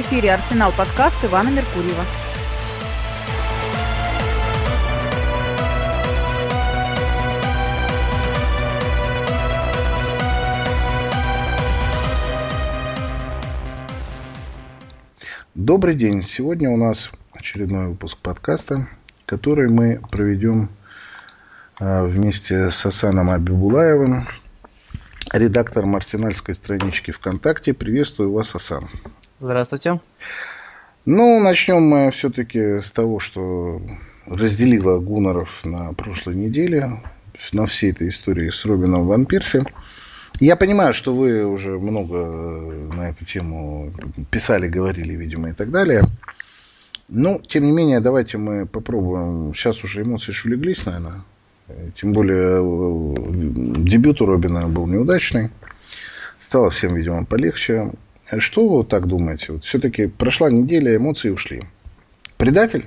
эфире «Арсенал подкаст» Ивана Меркурьева. Добрый день. Сегодня у нас очередной выпуск подкаста, который мы проведем вместе с Асаном Абибулаевым, редактором арсенальской странички ВКонтакте. Приветствую вас, Асан. Здравствуйте. Начнем мы все-таки с того, что разделило гуннеров на прошлой неделе, на всей этой истории с Робином ван Перси. Я понимаю, что вы уже много на эту тему писали, говорили, видимо, и так далее. Но, тем не менее, давайте мы попробуем. Сейчас уже эмоции улеглись, наверное. Тем более, дебют у Робина был неудачный. Стало всем, видимо, полегче. Что вы так думаете? Вот все-таки прошла неделя, эмоции ушли. Предатель?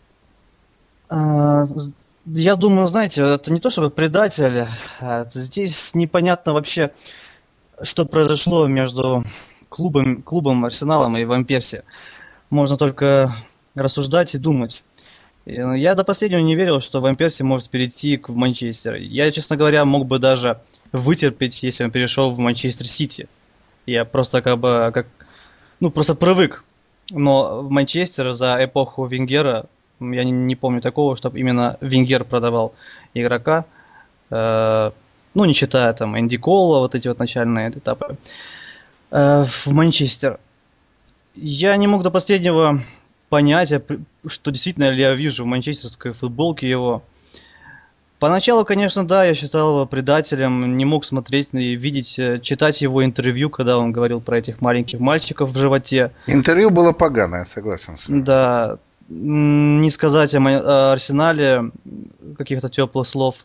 Я думаю, знаете, это не то чтобы предатель. Здесь непонятно вообще, что произошло между клубом Арсеналом и Ван Перси. Можно только рассуждать и думать. Я до последнего не верил, что Ван Перси может перейти в Манчестер. Я, честно говоря, мог бы даже вытерпеть, если он перешел в Манчестер Сити. Я просто просто привык. Но в Манчестер за эпоху Венгера я не помню такого, чтобы именно Венгер продавал игрока. Не считая там Энди Коула, вот эти вот начальные этапы. В Манчестер. Я не мог до последнего понять, что действительно ли я вижу в манчестерской футболке его. Поначалу, конечно, да, я считал его предателем, не мог смотреть и видеть, читать его интервью, когда он говорил про этих маленьких мальчиков в животе. Интервью было поганое, согласен с вами. Да, не сказать о Арсенале каких-то теплых слов.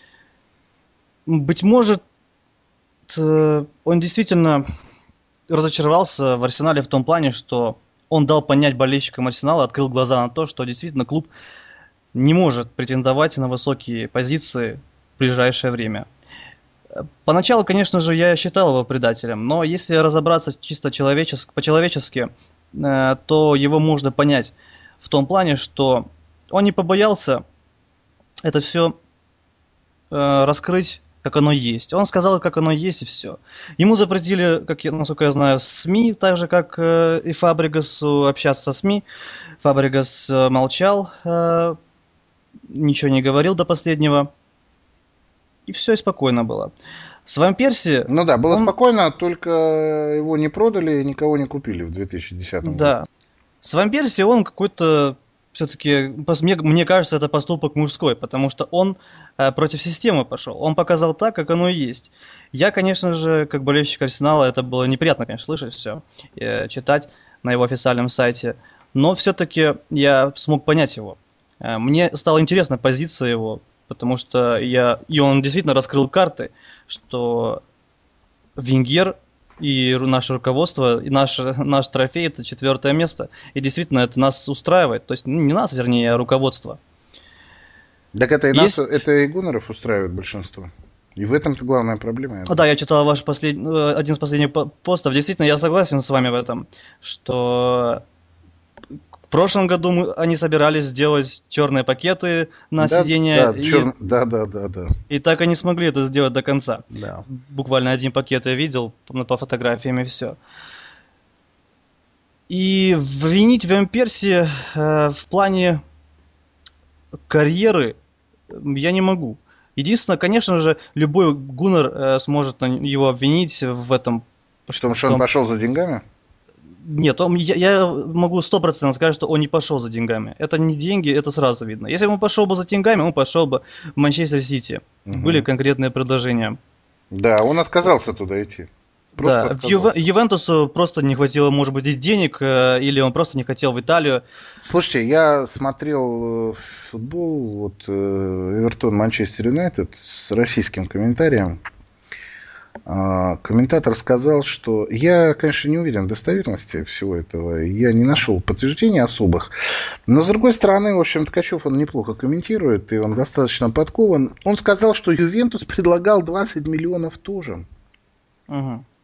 Быть может, он действительно разочаровался в Арсенале в том плане, что он дал понять болельщикам Арсенала, открыл глаза на то, что действительно клуб не может претендовать на высокие позиции в ближайшее время. Поначалу, конечно же, я считал его предателем, но если разобраться чисто по-человечески, то его можно понять в том плане, что он не побоялся это все раскрыть, как оно есть. Он сказал, как оно есть, и все. Ему запретили, насколько я знаю, СМИ, так же, как и Фабрегасу, общаться со СМИ. Фабрегас молчал, ничего не говорил до последнего. И все, и спокойно было. С Ван Перси... было спокойно, только его не продали и никого не купили в 2010 году. Да. С Ван Перси он какой-то... Все-таки, мне кажется, это поступок мужской, потому что он против системы пошел. Он показал так, как оно и есть. Я, конечно же, как болельщик Арсенала, это было неприятно, конечно, слышать все, читать на его официальном сайте. Но все-таки я смог понять его. Мне стала интересна позиция его, потому что и он действительно раскрыл карты, что Венгер и наше руководство, и наш трофей – это 4-е место. И действительно, это нас устраивает. То есть, не нас, вернее, а руководство. Так это и нас, это и гуннеров устраивает большинство. И в этом-то главная проблема. Да, я читал один из последних постов. Действительно, я согласен с вами в этом, что в прошлом году они собирались сделать черные пакеты на сиденье. Да. И так они смогли это сделать до конца. Да. Буквально один пакет я видел по фотографиям и все. И винить Ван Перси в плане карьеры я не могу. Единственное, конечно же, любой гуннер сможет его обвинить в этом. Потому что он пошел за деньгами? Нет, я могу 100% сказать, что он не пошел за деньгами. Это не деньги, это сразу видно. Если бы он пошел бы за деньгами, он пошел бы в Манчестер Сити. Угу. Были конкретные предложения. Да, он отказался туда идти. Ювентусу просто не хватило, может быть, и денег, или он просто не хотел в Италию. Слушайте, я смотрел футбол, Эвертон Манчестер Юнайтед с российским комментарием. Комментатор сказал, что я, конечно, не уверен в достоверности всего этого, я не нашел подтверждений особых, но, с другой стороны, в общем, Ткачев, он неплохо комментирует, и он достаточно подкован. Он сказал, что Ювентус предлагал 20 миллионов тоже. Угу.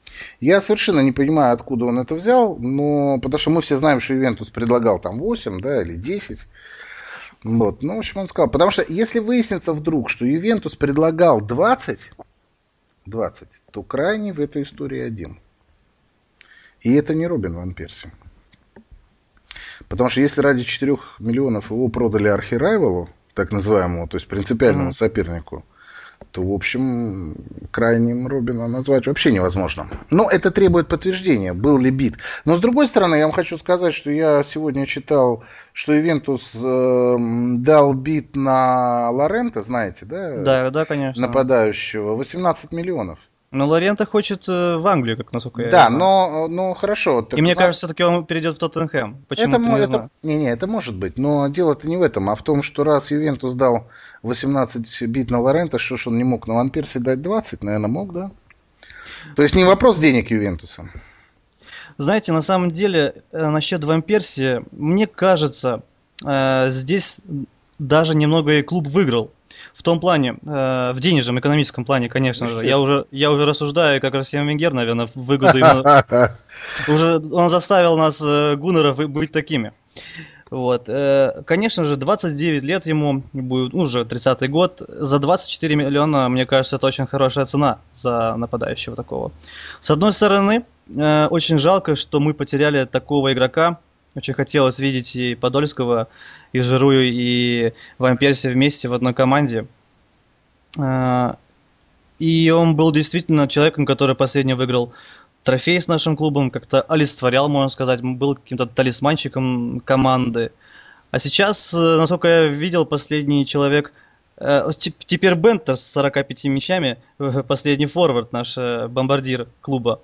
Я совершенно не понимаю, откуда он это взял, но потому что мы все знаем, что Ювентус предлагал там 8, да, или 10. Вот. Ну, в общем, он сказал, потому что если выяснится вдруг, что Ювентус предлагал 20, то крайний в этой истории один. И это не Робин ван Перси. Потому что если ради 4 миллионов его продали архирайвалу, так называемому, то есть принципиальному сопернику, то, в общем, крайним Робина назвать вообще невозможно. Но это требует подтверждения, был ли бит. Но, с другой стороны, я вам хочу сказать, что я сегодня читал, что Ювентус дал бит на Лоренто, знаете, да? Да, конечно. Нападающего, 18 миллионов. Но Лоренто хочет в Англию, как насколько я Да, знаю. но хорошо. И мне кажется, все-таки он перейдет в Тоттенхэм. Почему-то не знаю. Это может быть. Но дело-то не в этом, а в том, что раз Ювентус дал 18 бит на Лоренто, что ж он не мог на Ван Перси дать 20? Наверное, мог, да? То есть не вопрос денег Ювентуса. Знаете, на самом деле, насчет Ван Перси, мне кажется, здесь даже немного и клуб выиграл. В том плане, в денежном, экономическом плане, конечно же. Я уже рассуждаю, как Арсен Венгер, наверное, в выгоду ему. Уже он заставил нас, гуннеров, быть такими. Вот. Конечно же, 29 лет ему будет, уже 30-й год. За 24 миллиона, мне кажется, это очень хорошая цена за нападающего такого. С одной стороны, очень жалко, что мы потеряли такого игрока. Очень хотелось видеть и Подольского, и Жиру, и Ван Перси вместе в одной команде. И он был действительно человеком, который последний выиграл трофей с нашим клубом, как-то олицетворял, можно сказать, был каким-то талисманчиком команды. А сейчас, насколько я видел, последний человек, теперь Бентер с 45 мячами, последний форвард, наш бомбардир клуба.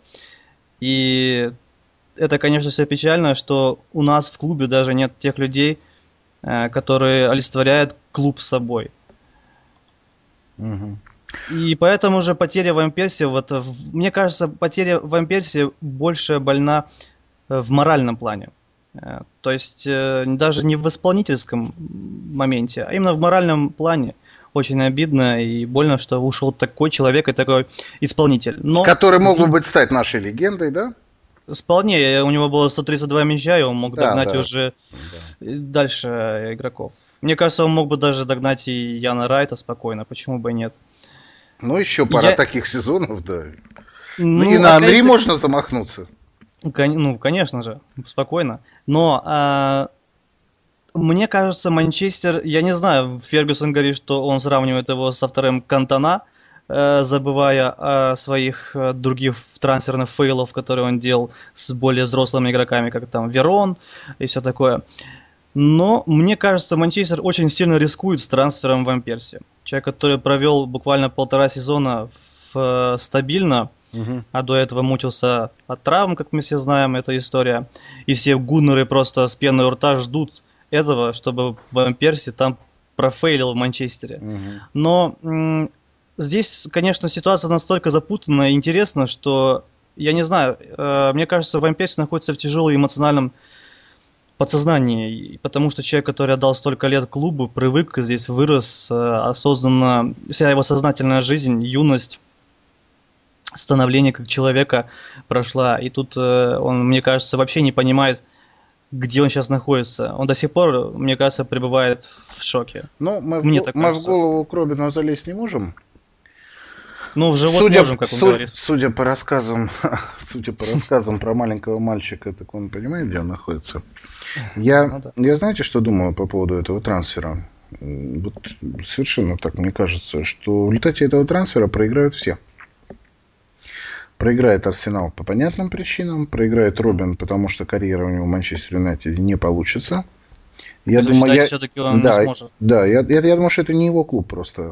И это, конечно, все печально, что у нас в клубе даже нет тех людей, которые олицетворяют клуб собой. Угу. И поэтому же потеря Ван Перси, мне кажется, потеря Ван Перси больше больна в моральном плане. То есть даже не в исполнительском моменте, а именно в моральном плане. Очень обидно и больно, что ушел такой человек и такой исполнитель. Который мог бы стать нашей легендой, да? Вполне, у него было 132 мяча, и он мог догнать уже дальше игроков. Мне кажется, он мог бы даже догнать и Яна Райта спокойно, почему бы и нет. Ну, еще пара таких сезонов, да. И на Анри можно замахнуться. Ну, конечно же, спокойно. Но мне кажется, Манчестер, я не знаю, Фергюсон говорит, что он сравнивает его со вторым Кантона, забывая о своих других трансферных фейлов, которые он делал с более взрослыми игроками, как там Верон и все такое. Но мне кажется, Манчестер очень сильно рискует с трансфером Ван Перси. Человек, который провел буквально 1,5 сезона стабильно, а до этого мучился от травм, как мы все знаем, эта история. И все гуннеры просто с пеной у рта ждут этого, чтобы Ван Перси там профейлил в Манчестере. Но здесь, конечно, ситуация настолько запутанная и интересна, что, я не знаю, мне кажется, Ван Перси находится в тяжелом эмоциональном подсознании, потому что человек, который отдал столько лет клубу, привык, здесь вырос, осознанно, вся его сознательная жизнь, юность, становление как человека прошла, и тут он, мне кажется, вообще не понимает, где он сейчас находится. Он до сих пор, мне кажется, пребывает в шоке. Но мы в голову к Робину залезть не можем. Ну, в живот можем, как он говорит. Судя по рассказам про маленького мальчика, так он понимает, где он находится. Я знаете, что думаю по поводу этого трансфера? Вот совершенно так мне кажется, что в результате этого трансфера проиграют все. Проиграет Арсенал по понятным причинам, проиграет Робин, потому что карьера у него в Манчестер Юнайтед не получится. Я думаю, все-таки он не сможет. Да, я думаю, что это не его клуб просто.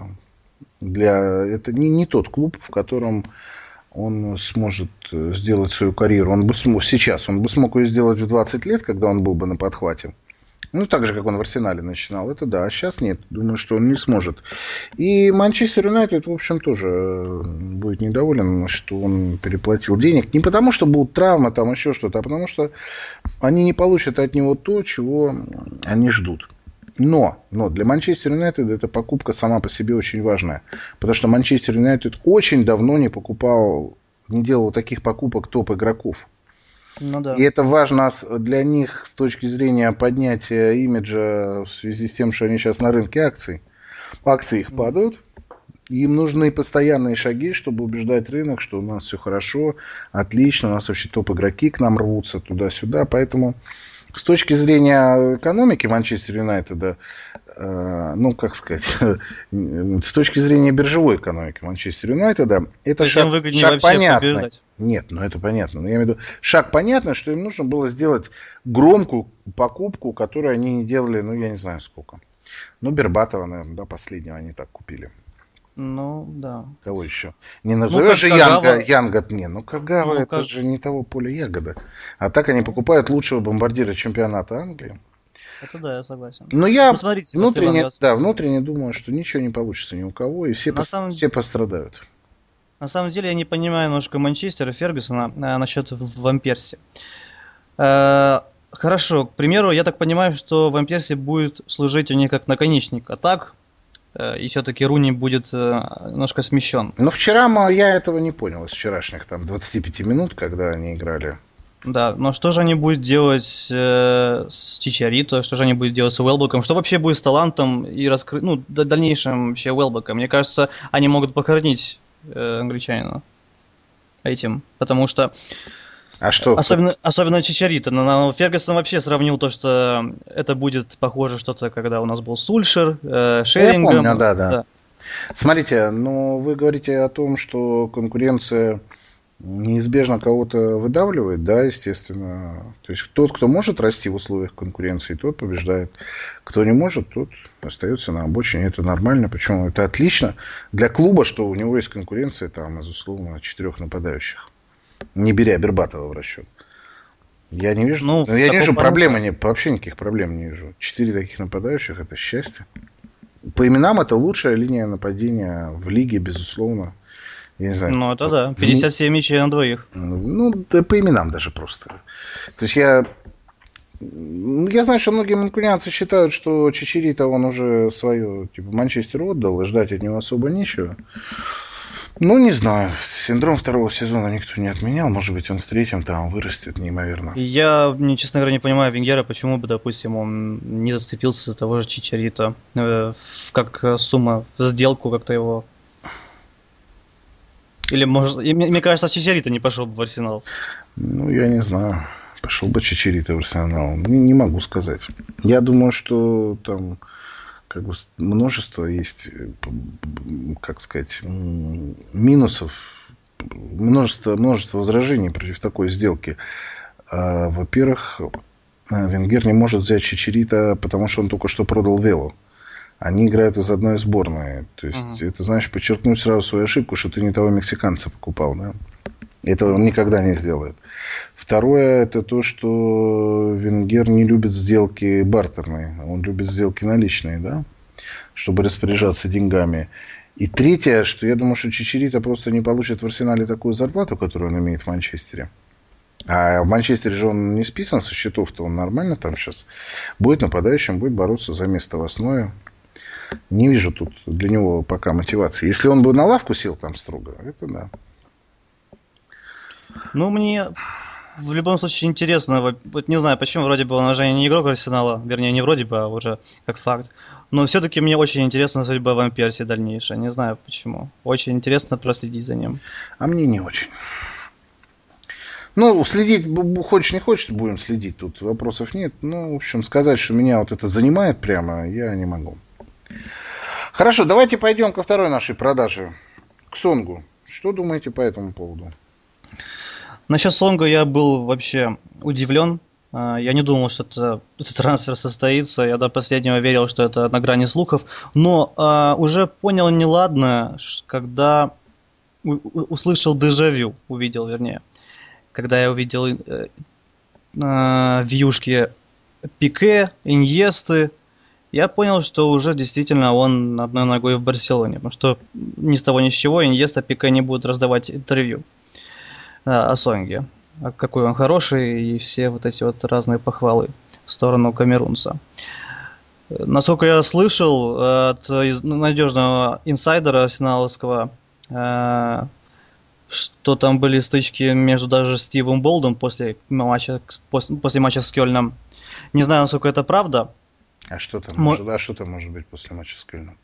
Это не тот клуб, в котором он сможет сделать свою карьеру. Он бы смог ее сделать в 20 лет, когда он был бы на подхвате. Ну, так же, как он в Арсенале начинал. Это да, а сейчас нет. Думаю, что он не сможет. И Манчестер Юнайтед, в общем, тоже будет недоволен, что он переплатил денег. Не потому, что будут травмы, там еще что-то, а потому, что они не получат от него то, чего они ждут. Но для Манчестер Юнайтед эта покупка сама по себе очень важная. Потому что Манчестер Юнайтед очень давно не покупал не делал таких покупок топ-игроков. Ну да. И это важно для них с точки зрения поднятия имиджа в связи с тем, что они сейчас на рынке акций. Акции их падают. Им нужны постоянные шаги, чтобы убеждать рынок, что у нас все хорошо, отлично, у нас вообще топ-игроки к нам рвутся туда-сюда. Поэтому с точки зрения экономики Манчестер Юнайтеда, ну, как сказать, с точки зрения биржевой экономики Манчестер Юнайтеда, это шаг понятный. Побеждать. Нет, ну это понятно. Но я имею в виду, шаг понятный, что им нужно было сделать громкую покупку, которую они не делали, ну, я не знаю сколько. Ну, Бербатова, наверное, да, последнего они так купили. Ну, да. Кого еще? Не назовешь же Янга, не. Ну, Кагава, ну, это же не того поля ягода. А так они покупают лучшего бомбардира чемпионата Англии. Это да, я согласен. Но я внутренне думаю, что ничего не получится ни у кого, и все пострадают. На самом деле я не понимаю немножко Манчестера, Фергюсона насчет Ван Перси. Хорошо, к примеру, я так понимаю, что Ван Перси будет служить у них как наконечник атак, и все-таки Руни будет немножко смещен. Но вчера я этого не понял из вчерашних там 25 минут, когда они играли. Да, но что же они будут делать с Чичарито, что же они будут делать с Уэлбеком, что вообще будет с талантом и дальнейшим вообще Уэлбеком? Мне кажется, они могут похоронить англичанина этим, потому что особенно Чичарито. Но Фергюсон вообще сравнил то, что это будет похоже что-то, когда у нас был Сульшер, Шерингем. Я помню, да. Смотрите, ну вы говорите о том, что конкуренция неизбежно кого-то выдавливает, да, естественно. То есть тот, кто может расти в условиях конкуренции, тот побеждает. Кто не может, тот остается на обочине. Это нормально, причем это отлично для клуба, что у него есть конкуренция там из условно 4 нападающих. Не беря Бербатова в расчет. Я не вижу, я не вижу проблемы, вообще никаких проблем не вижу. 4 таких нападающих — это счастье. По именам это лучшая линия нападения в лиге, безусловно. Я не знаю. Ну, это да. 57 мячей на двоих. Ну, да по именам даже просто. То есть я знаю, что многие манкунианцы считают, что Чичарито он уже свое, типа, Манчестеру отдал, и ждать от него особо нечего. Ну, не знаю. Синдром второго сезона никто не отменял. Может быть, он в третьем там вырастет неимоверно. Я, честно говоря, не понимаю Венгера, почему бы, допустим, он не зацепился за того же Чичарито. Как сумма в сделку как-то его... Или, может, мне кажется, Чичарито не пошел бы в Арсенал. Ну, я не знаю. Пошел бы Чичарито в Арсенал. Не могу сказать. Я думаю, что там как бы множество есть, как сказать, минусов, множество возражений против такой сделки. Во-первых, Венгер не может взять Чичарито, потому что он только что продал Велу. Они играют из одной сборной. То есть, это, значит, подчеркнуть сразу свою ошибку, что ты не того мексиканца покупал, да? Этого он никогда не сделает. Второе, это то, что Венгер не любит сделки бартерные. Он любит сделки наличные, да? Чтобы распоряжаться деньгами. И третье, что я думаю, что Чичарито просто не получит в Арсенале такую зарплату, которую он имеет в Манчестере. А в Манчестере же он не списан со счетов, то он нормально там сейчас будет нападающим, будет бороться за место в основе. Не вижу тут для него пока мотивации. Если он бы на лавку сел там строго, это да. Ну, мне в любом случае интересно. Вот не знаю, почему вроде бы он уже не игрок Арсенала. Вернее, не вроде бы, а уже как факт. Но все-таки мне очень интересна судьба Ван Перси дальнейшая. Не знаю почему. Очень интересно проследить за ним. А мне не очень. Ну, следить, хочешь не хочешь, будем следить. Тут вопросов нет. Ну, в общем, сказать, что меня вот это занимает прямо, я не могу. Хорошо, давайте пойдем ко второй нашей продаже. К Сонгу. Что думаете по этому поводу? Насчет Сонга я был вообще удивлен. Я не думал, что этот трансфер состоится. Я до последнего верил, что это на грани слухов. Но уже понял неладное, когда услышал дежавю. Увидел, вернее. Когда я увидел вьюшки Пике, Иньесты, я понял, что уже действительно он одной ногой в Барселоне. Потому что ни с того ни с чего Иньеста, Пике не будут раздавать интервью о Сонге. Какой он хороший и все вот эти вот разные похвалы в сторону камерунца. Насколько я слышал от надежного инсайдера арсеналовского, что там были стычки между даже Стивом Болдом после матча с Кёльном. Не знаю, насколько это правда. А что там может быть после матча с Кёльном?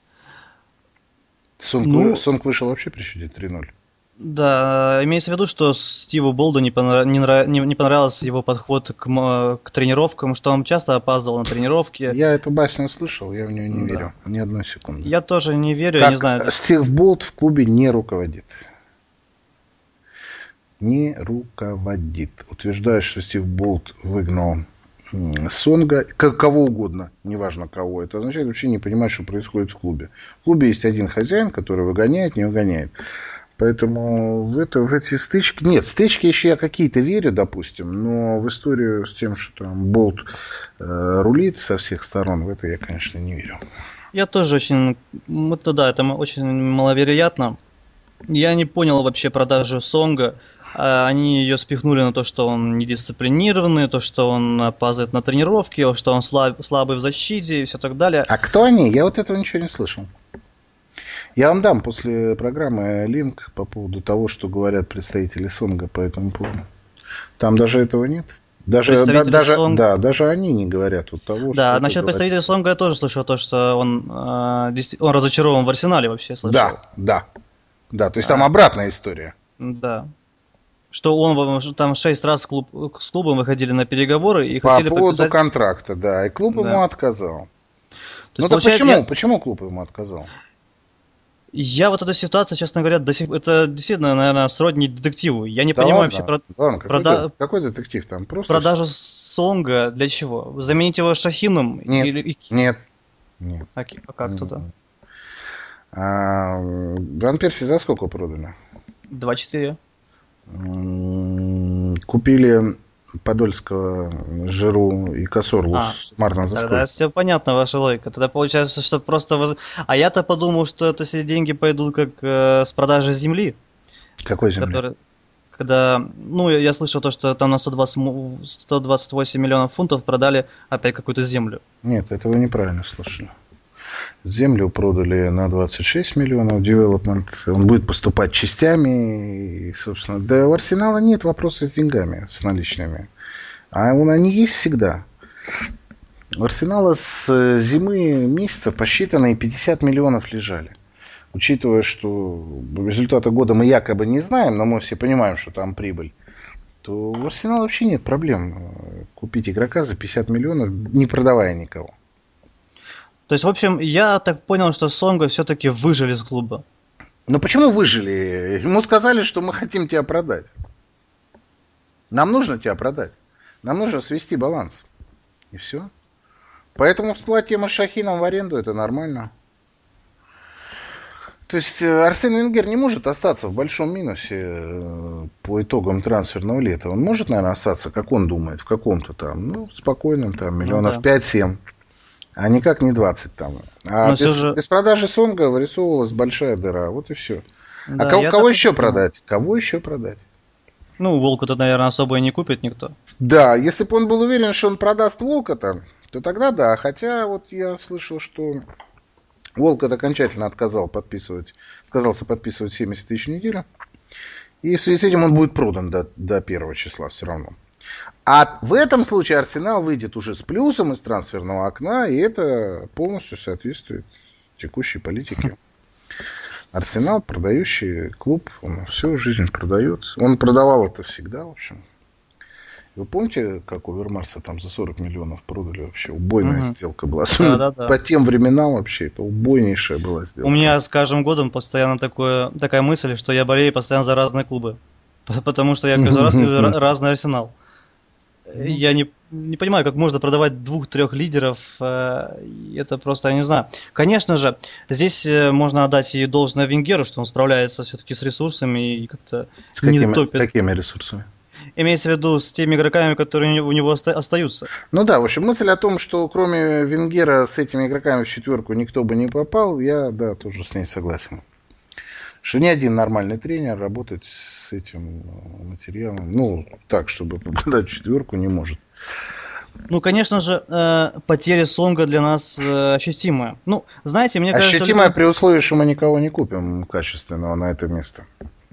Сонг вышел вообще при счете 3-0. Да, имеется в виду, что Стиву Болду не понравился его подход к тренировкам, что он часто опаздывал на тренировки. Я эту басню слышал, я в нее не верю. Ни одной секунды. Я тоже не верю, я не знаю. Стив Болд в клубе не руководит. Не руководит. Утверждает, что Стив Болд выгнал Сонга, кого угодно, неважно кого. Это означает, вообще не понимать, что происходит в клубе. В клубе есть один хозяин, который выгоняет, не выгоняет. Поэтому в эти стычки... Нет, стычки еще я какие-то верю, допустим, но в историю с тем, что там Болт рулит со всех сторон, в это я, конечно, не верю. Я тоже очень... это очень маловероятно. Я не понял вообще продажу Сонга. Они ее спихнули на то, что он недисциплинированный, то, что он опаздывает на тренировки, что он слабый в защите и все так далее. А кто они? Я вот этого ничего не слышал. Я вам дам после программы линк по поводу того, что говорят представители Сонга по этому поводу. Там даже этого нет. Даже они не говорят вот того, что... Да, насчет представителей Сонга я тоже слышал то, что он разочарован в Арсенале вообще. Слышал. Да. То есть там обратная история. Да. Что он там 6 раз с клубом выходили на переговоры и по хотели поводу подписать... контракта, да. И клуб ему отказал. Ну так почему клуб ему отказал? Я вот эта ситуация, честно говоря, это действительно, наверное, сродни детективу. Я не понимаю вообще какой детектив там? Просто продажу Сонга для чего? Заменить его Шахином? Нет. А как тут? Ван Перси за сколько продали? 2-4. Купили Подольского, Жиру и Косорлу суммарно за сколько? Тогда все понятно, ваша логика. Тогда получается, что просто... А я-то подумал, что это все деньги пойдут как с продажи земли. Какой земли? Когда... я слышал то, что там на 128 миллионов фунтов продали опять какую-то землю. Нет, это вы неправильно слышали. Землю продали на 26 миллионов, девелопмент, он будет поступать частями, и, собственно, да, у Арсенала нет вопроса с деньгами, с наличными, а они есть всегда. У Арсенала с зимы месяца посчитанные 50 миллионов лежали. Учитывая, что результаты года мы якобы не знаем, но мы все понимаем, что там прибыль, то у Арсенала вообще нет проблем купить игрока за 50 миллионов, не продавая никого. То есть, в общем, я так понял, что Сонга все-таки выжили с клуба. Ну почему выжили? Ему сказали, что мы хотим тебя продать. Нам нужно тебя продать. Нам нужно свести баланс. И все. Поэтому всплать тема с Шахином в аренду, это нормально. То есть Арсен Венгер не может остаться в большом минусе по итогам трансферного лета. Он может, наверное, остаться, как он думает, в каком-то там, спокойном, там, миллионов 5-7. А никак не 20 там. А без продажи Сонга вырисовывалась большая дыра. Вот и все. Да, кого еще продать? Кого еще продать? Волка-то, наверное, особо и не купит никто. Да, если бы он был уверен, что он продаст Волка-то, то тогда да. Хотя вот я слышал, что Волкот окончательно отказался подписывать 70 тысяч в неделю. И в связи с этим он будет продан до 1 числа все равно. А в этом случае Арсенал выйдет уже с плюсом из трансферного окна, и это полностью соответствует текущей политике. Арсенал, продающий клуб, он всю жизнь продает. Он продавал это всегда, в общем. Вы помните, как Овермарса там за 40 миллионов продали вообще? Убойная сделка была. Особенно по тем временам вообще это убойнейшая была сделка. У меня с каждым годом постоянно такая мысль, что я болею постоянно за разные клубы. Потому что я каждый раз вижу разный Арсенал. Я не понимаю, как можно продавать 2-3 лидеров. Это просто, я не знаю. Конечно же, здесь можно отдать и должное Венгеру, что он справляется все-таки с ресурсами и как-то не топит. С какими ресурсами? Имеется в виду с теми игроками, которые у него остаются. Ну да, в общем, мысль о том, что кроме Венгера с этими игроками в четверку никто бы не попал, я, да, тоже с ней согласен. Что ни один нормальный тренер работать с этим материалом, так, чтобы попадать в четверку, не может. Конечно же, потеря Сонга для нас ощутимая. Знаете, мне кажется... Ощутимая при условии, что мы никого не купим качественного на это место.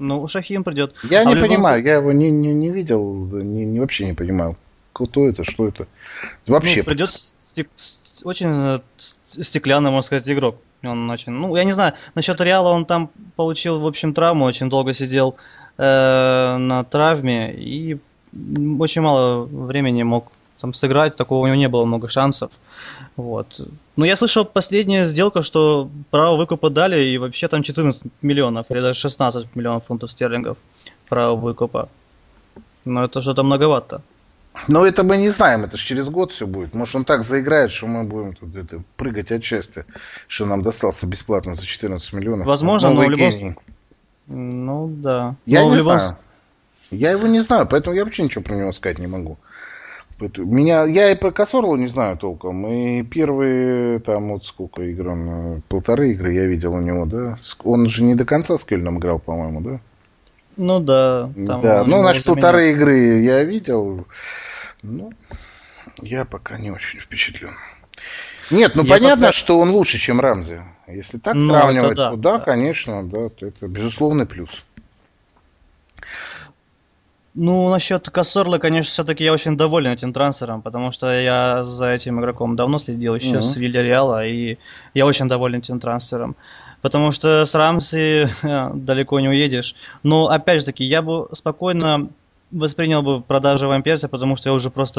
Ну, Шахим придет. Я А не в любом понимаю, я его не видел, вообще не понимаю, кто это, что это. Вообще. Ну, придет очень стеклянный, можно сказать, игрок. Он очень, ну, я не знаю, насчет Реала он там получил, в общем, травму, очень долго сидел на травме и очень мало времени мог там сыграть, такого у него не было много шансов. Вот. Но я слышал последняя сделка, что право выкупа дали, и вообще там 14 миллионов, или даже 16 миллионов фунтов стерлингов право выкупа. Но это что-то многовато. Но это мы не знаем, это же через год все будет. Может, он так заиграет, что мы будем тут прыгать от счастья, что нам достался бесплатно за 14 миллионов. Возможно, Новый но в любом... гений. Ну, да. Я Но не в любом... знаю. Я его не знаю, поэтому я вообще ничего про него сказать не могу. Я и про Косорлу не знаю толком. И первые, там, вот сколько игр он, 1,5 игры я видел у него, да? Он же не до конца с Кельном играл, по-моему, да? Ну да. Там Да, ну, значит, заменил. 1,5 игры я видел. Ну, я пока не очень впечатлен. Нет, ну Я понятно, пока- что он лучше, чем Рамзи. Если так Ну, сравнивать, это да, то да, да. конечно, да, это безусловный плюс. Ну, насчет Кассорла, конечно, все-таки я очень доволен этим трансфером, потому что я за этим игроком давно следил, еще с Вильяреала, и я очень доволен этим трансфером. Потому что с Рамси далеко не уедешь. Но, опять же таки, я бы спокойно воспринял бы продажу Вамперса, потому что я уже просто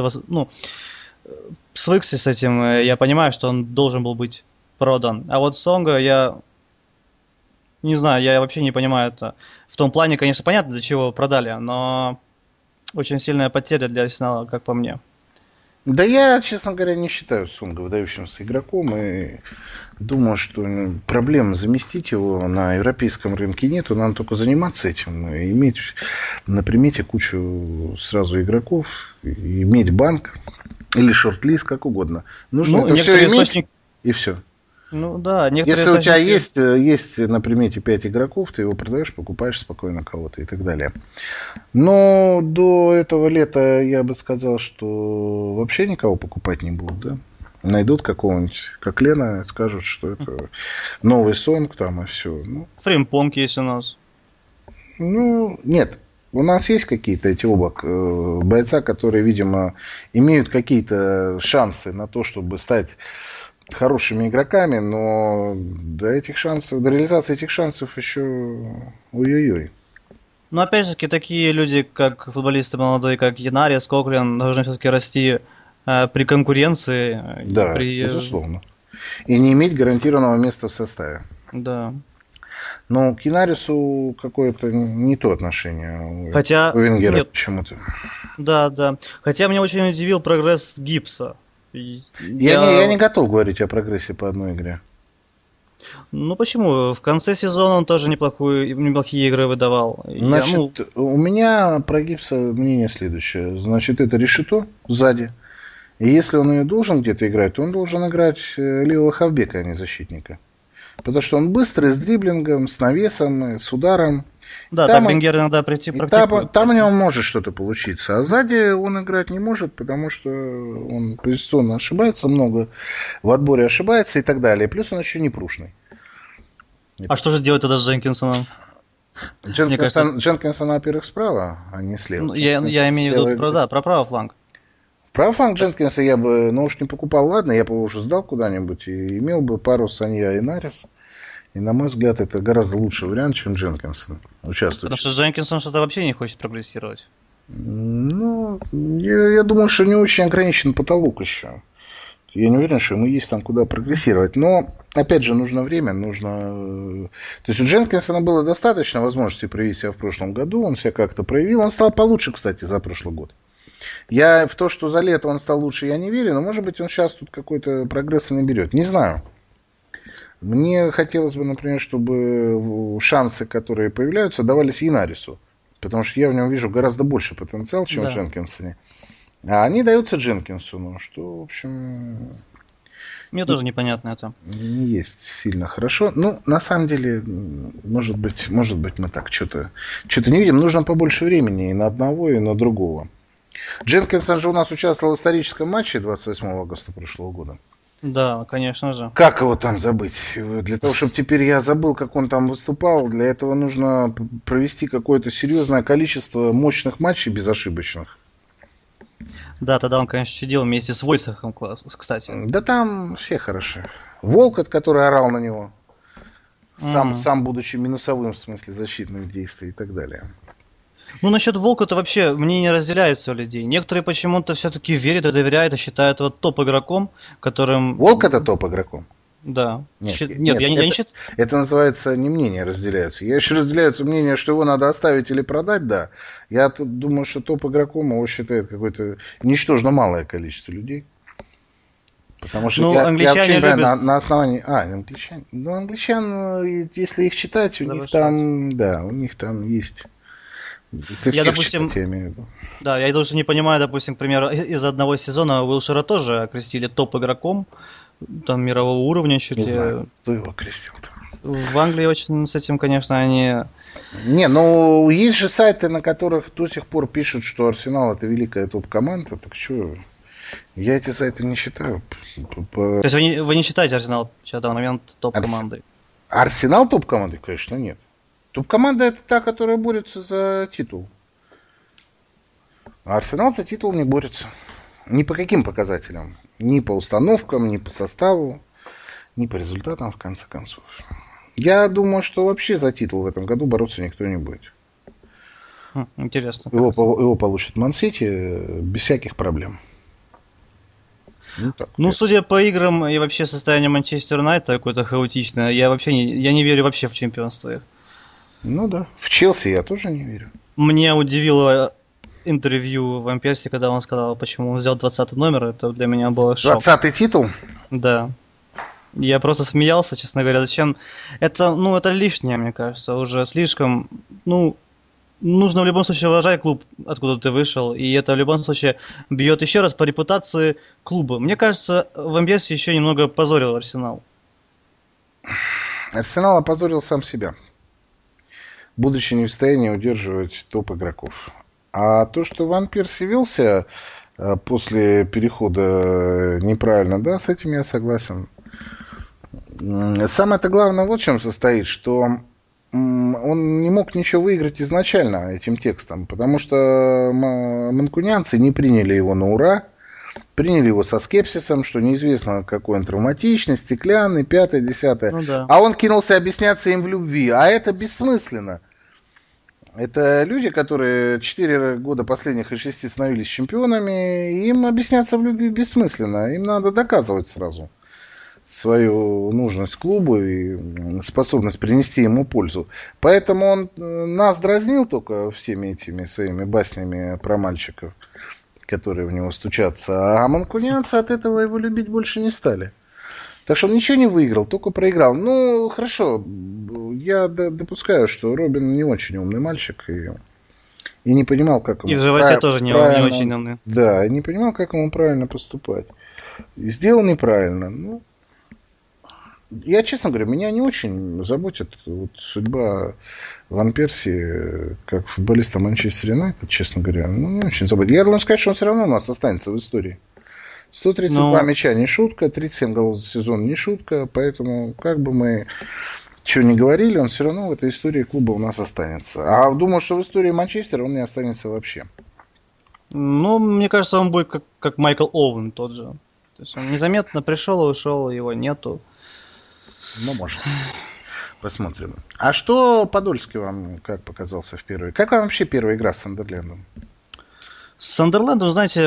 свыкся с этим. Я понимаю, что он должен был быть продан. А вот Сонга я не знаю, я вообще не понимаю это. В том плане, конечно, понятно, для чего его продали, но очень сильная потеря для Арсенала, как по мне. Да я, честно говоря, не считаю Сунга выдающимся игроком и думаю, что проблем заместить его на европейском рынке нет, надо только заниматься этим, иметь на примете кучу сразу игроков, иметь банк или шорт-лист, как угодно. Нужно Ну, это все некоторые иметь, источники... и все. Ну да, некоторые Если у тебя источники... есть на примете 5 игроков, ты его продаешь, покупаешь спокойно кого-то и так далее. Но до этого лета я бы сказал, что вообще никого покупать не будут, да? Найдут какого-нибудь, как Лена, скажут, что это новый сонг там и все. Фримпонг есть у нас. Нет. У нас есть какие-то эти оба бойца, которые, видимо, имеют какие-то шансы на то, чтобы стать хорошими игроками, но до реализации этих шансов еще ой-ой-ой. Но опять же таки, такие люди, как футболисты молодые, как Янари, Скоклин, должны все-таки расти при конкуренции. Да, безусловно. И не иметь гарантированного места в составе. Да. Но к Янарису какое-то не то отношение Хотя... у Венгера Нет. почему-то. Да, да. Хотя меня очень удивил прогресс Гибса. Я не готов говорить о прогрессе по одной игре. Ну почему? В конце сезона он тоже неплохие игры выдавал. Значит, у меня про Гибса мнение следующее. Значит, это решето сзади. И если он и должен где-то играть, то он должен играть левого хавбека, а не защитника. Потому что он быстрый, с дриблингом, с навесом, с ударом. Да, там так Венгер иногда практикует. Там у него может что-то получиться. А сзади он играть не может, потому что он позиционно ошибается много, в отборе ошибается и так далее. Плюс он еще не прушный. А что же делать тогда с Дженкинсоном? Дженкинсона, во-первых, справа, а не слева. Ну, я имею в виду про правый фланг. Правый фланг Дженкинса я бы, уж не покупал, ладно, я бы его уже сдал куда-нибудь и имел бы пару Санья и Нарис. И, на мой взгляд, это гораздо лучший вариант, чем Дженкинсон участвует. Потому что Дженкинсон что-то вообще не хочет прогрессировать. Я думаю, что не очень ограничен потолок еще. Я не уверен, что ему есть там куда прогрессировать. Но, опять же, нужно время, То есть у Дженкинсона было достаточно возможностей проявить себя в прошлом году, он себя как-то проявил. Он стал получше, кстати, за прошлый год. Я в то, что за лето он стал лучше, я не верю, но, может быть, он сейчас тут какой-то прогресс и наберет. Не знаю. Мне хотелось бы, например, чтобы шансы, которые появляются, давались Янарису. Потому что я в нем вижу гораздо больше потенциал, чем в Дженкинсоне. А они даются Дженкинсону, что, в общем... Мне тоже непонятно это. Не есть сильно хорошо. На самом деле, может быть, мы так что-то не видим. Нужно побольше времени и на одного, и на другого. Дженкинсон же у нас участвовал в историческом матче 28 августа прошлого года. Да, конечно же. Как его там забыть? Для того, чтобы теперь я забыл, как он там выступал, для этого нужно провести какое-то серьезное количество мощных матчей безошибочных. Да, тогда он, конечно, чудил вместе с Войсахом, кстати. Да там все хороши. Волкот, который орал на него, сам будучи минусовым в смысле защитных действий и так далее. Ну, насчет Волка-то вообще мнения разделяются у людей. Некоторые почему-то все-таки верят и доверяют и считают его топ-игроком, которым... Волк это топ-игроком? Да. Нет, Я не считаю... Это называется не мнения разделяются. Я еще разделяются мнения, что его надо оставить или продать, да. Я тут думаю, что топ-игроком его считает какое-то ничтожно малое количество людей. Потому что я вообще любят... на основании... англичане. Ну, англичан, если их читать, у них там есть... Если я, всех допустим, читать, я имею в виду. Да, я даже не понимаю, допустим, к примеру, из одного сезона Уилшера тоже окрестили топ-игроком, там мирового уровня чуть ли. Не знаю, кто его окрестил-то. В Англии очень с этим, конечно, они... Не, ну есть же сайты, на которых до сих пор пишут, что Арсенал это великая топ-команда, так что... Я эти сайты не считаю. То есть вы не считаете Арсенал сейчас в данный момент топ-командой? Арсенал топ-командой? Конечно, нет. Топ-команда это та, которая борется за титул. А Арсенал за титул не борется. Ни по каким показателям. Ни по установкам, ни по составу, ни по результатам, в конце концов. Я думаю, что вообще за титул в этом году бороться никто не будет. Интересно. Его получит Ман-Сити без всяких проблем. Судя по играм и вообще состоянию Манчестер Юнайтед какое-то хаотичное, я не верю вообще в чемпионство их. Ну да. В Челси я тоже не верю. Меня удивило интервью Ван Перси, когда он сказал, почему он взял 20 номер. Это для меня было шок. 20-й титул? Да. Я просто смеялся, честно говоря. Зачем? Это лишнее, мне кажется. Уже слишком... нужно в любом случае уважать клуб, откуда ты вышел. И это в любом случае бьет еще раз по репутации клуба. Мне кажется, Ван Перси еще немного опозорил Арсенал. Арсенал опозорил сам себя, будучи не в состоянии удерживать топ игроков. А то, что Ван Перси велся после перехода неправильно, да, с этим я согласен. Самое-то главное вот в чем состоит, что он не мог ничего выиграть изначально этим текстом, потому что манкунианцы не приняли его на ура, приняли его со скепсисом, что неизвестно, какой он травматичный, стеклянный, 5-е, 10-е. Ну, да. А он кинулся объясняться им в любви. А это бессмысленно. Это люди, которые 4 года последних из 6 становились чемпионами, и им объясняться в любви бессмысленно. Им надо доказывать сразу свою нужность клубу и способность принести ему пользу. Поэтому он нас дразнил только всеми этими своими баснями про мальчиков, которые в него стучатся. А манкунианцы от этого его любить больше не стали. Так что он ничего не выиграл, только проиграл. Ну, хорошо, я допускаю, что Робин не очень умный мальчик и не понимал, как ему... И в животе тоже не очень умный. Да, и не понимал, как ему правильно поступать. И сделал неправильно. Ну, я, честно говоря, меня не очень заботит судьба Ван Перси как футболиста Манчестер Юнайтед, честно говоря. Ну, не очень заботит. Я должен сказать, что он все равно у нас останется в истории. 132 мяча не шутка, 37 голов за сезон не шутка, поэтому как бы мы чего ни говорили, он все равно в этой истории клуба у нас останется. А думаю, что в истории Манчестера он не останется вообще. Ну, мне кажется, он будет как Майкл Оуэн тот же. То есть он незаметно пришел и ушел, его нету. Ну, может. Посмотрим. А что Подольский вам как показался в первой? Как вам вообще первая игра с Сандерлендом? С Сандерлендом, знаете,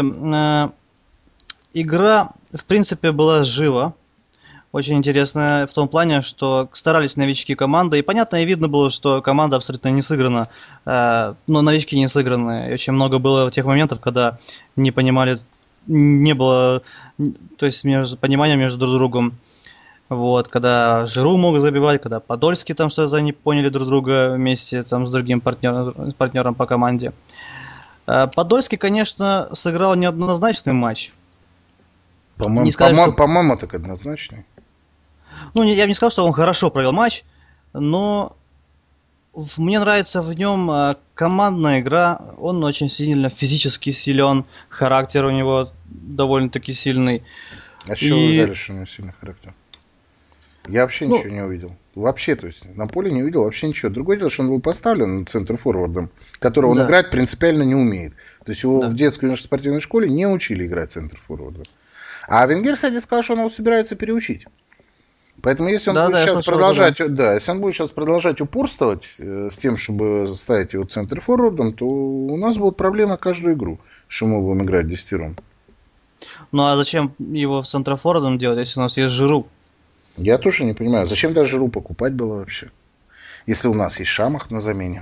игра, в принципе, была жива. Очень интересная в том плане, что старались новички команды. И понятно, и видно было, что команда абсолютно не сыграна. Но новички не сыграны. И очень много было тех моментов, когда не понимали, не было, то есть понимания между друг другом. Вот, когда Жиру мог забивать, когда Подольский там что-то не поняли друг друга вместе там, с другим партнером по команде. Подольский, конечно, сыграл неоднозначный матч. По-моему, так однозначный. Ну, я бы не сказал, что он хорошо провел матч, но мне нравится в нем командная игра. Он очень сильно физически силен, характер у него довольно-таки сильный. А с чего вы взяли, что у него сильный характер? Я вообще ничего не увидел. Вообще, то есть, на поле не увидел вообще ничего. Другое дело, что он был поставлен центр-форвардом, которого он играть принципиально не умеет. То есть, его в детской спортивной школе не учили играть центр-форварда. А Венгер, кстати, сказал, что он его собирается переучить. Поэтому, если он будет сейчас продолжать, если он будет сейчас продолжать упорствовать с тем, чтобы ставить его центр-форвардом, то у нас будут проблемы каждую игру, что мы будем играть десятером. Ну а зачем его в центр-форвардом делать, если у нас есть Жиру? Я тоже не понимаю, зачем даже Жиру покупать было вообще, если у нас есть Шамах на замене.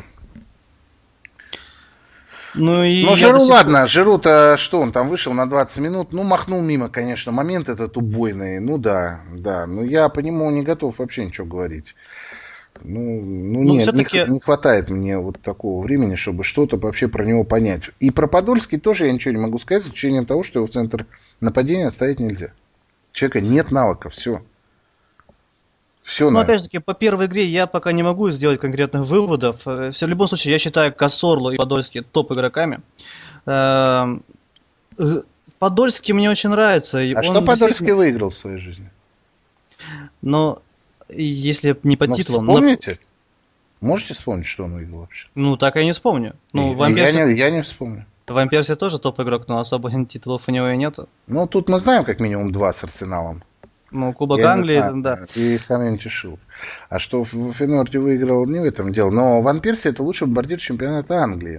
Ну, и Жиру, ладно, Жиру-то что, он там вышел на 20 минут, махнул мимо, конечно, момент этот убойный, да, но я по нему не готов вообще ничего говорить. Нет, не хватает мне вот такого времени, чтобы что-то вообще про него понять. И про Подольский тоже я ничего не могу сказать, за исключением того, что его в центр нападения ставить нельзя. У человека нет навыков, все. Опять же таки, по первой игре я пока не могу сделать конкретных выводов. В любом случае, я считаю Косорлу и Подольский топ-игроками. Подольский мне очень нравится. А что Подольский выиграл в своей жизни? Если не по титулам... Вспомните? Можете вспомнить, что он выиграл вообще? Так я не вспомню. Я не вспомню. В Амперсе тоже топ-игрок, но особо титулов у него и нету. Тут мы знаем как минимум 2 с Арсеналом. Кубок Англии, да. И Community Shield. А что в Фейнорде выиграл, не в этом дело. Но Ван Перси это лучший бомбардир чемпионата Англии.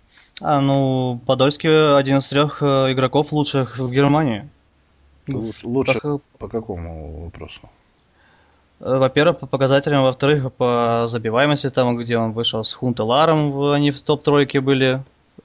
Подольский один из 3 игроков лучших в Германии. Лучше по какому вопросу? Во-первых, по показателям, во-вторых, по забиваемости, там, где он вышел с Хунтеларом, они в топ-тройке были.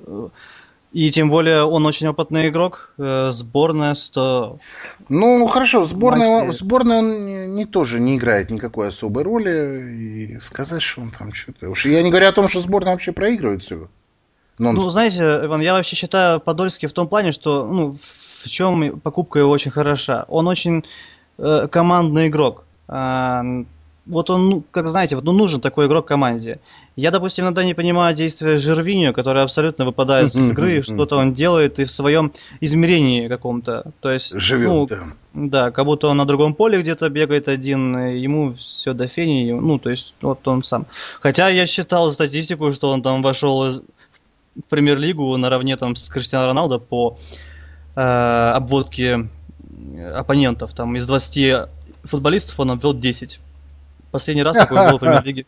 И тем более он очень опытный игрок, сборная 100... хорошо, сборная он тоже не играет никакой особой роли. И сказать, что он там что-то... Уж я не говорю о том, что сборная вообще проигрывает все. Знаете, Иван, я вообще считаю Подольский в том плане, что, в чем покупка его очень хороша. Он очень командный игрок. Вот он, как знаете, нужен такой игрок команде. Я, допустим, иногда не понимаю действия Жервиньо, который абсолютно выпадает с игры, что-то он делает и в своем измерении каком-то. То есть, живет, да, как будто он на другом поле где-то бегает один, ему все до фени, то есть, вот он сам. Хотя я считал статистику, что он там вошел в премьер-лигу наравне там с Криштиано Роналдо по обводке оппонентов. Там из 20 футболистов он обвел 10. Последний раз такое было в премьер-лиге.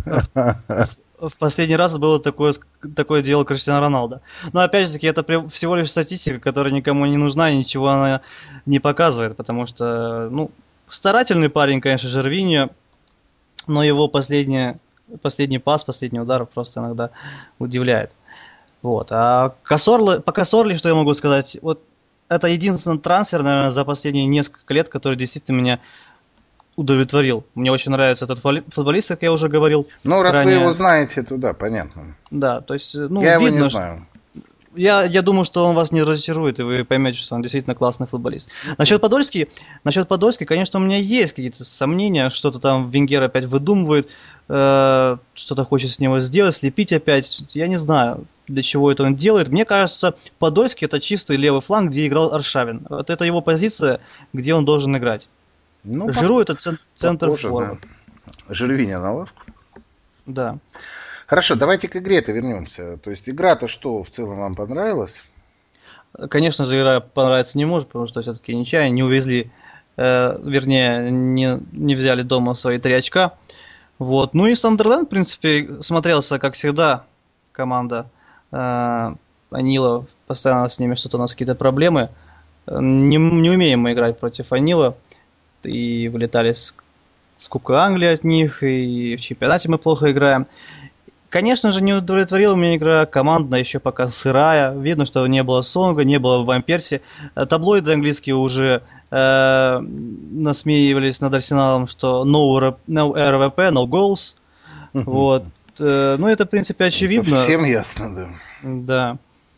В последний раз было такое дело Криштиано Роналдо. Но опять же таки, это всего лишь статистика, которая никому не нужна, и ничего она не показывает, потому что, старательный парень, конечно, Жервиньо, но его последний пас, последний удар просто иногда удивляет. Вот. А по Косорле, что я могу сказать? Вот это единственный трансфер, наверное, за последние несколько лет, который действительно меня удовлетворил. Мне очень нравится этот футболист, как я уже говорил. Раз ранее. вы его знаете, то да, понятно. Да, то есть, я видно, его не знаю. Я думаю, что он вас не разочарует, и вы поймете, что он действительно классный футболист. Насчет Подольски, конечно, у меня есть какие-то сомнения, что-то там Венгер опять выдумывает, что-то хочет с него сделать, слепить опять. Я не знаю, для чего это он делает. Мне кажется, Подольский это чистый левый фланг, где играл Аршавин. Вот это его позиция, где он должен играть. Жиру это центр-форвард. Да. Жервиньо на лавку? Да. Хорошо, давайте к игре-то вернемся. То есть игра-то что в целом вам понравилась? Конечно же, игра понравиться не может, потому что все-таки ничья, не увезли, вернее, не взяли дома свои 3 очка. Вот. И Сандерленд, в принципе, смотрелся, как всегда, команда Анила. Постоянно с ними что-то у нас какие-то проблемы. Не умеем мы играть против Анила. И вылетали с Кубка Англии от них, и в чемпионате мы плохо играем. Конечно же, не удовлетворила меня игра командная, еще пока сырая. Видно, что не было Сонга, не было Ван Перси. Таблоиды английские уже насмеивались над Арсеналом, что no RVP, no goals. Вот. Это, в принципе, очевидно. Это всем ясно, да. Да.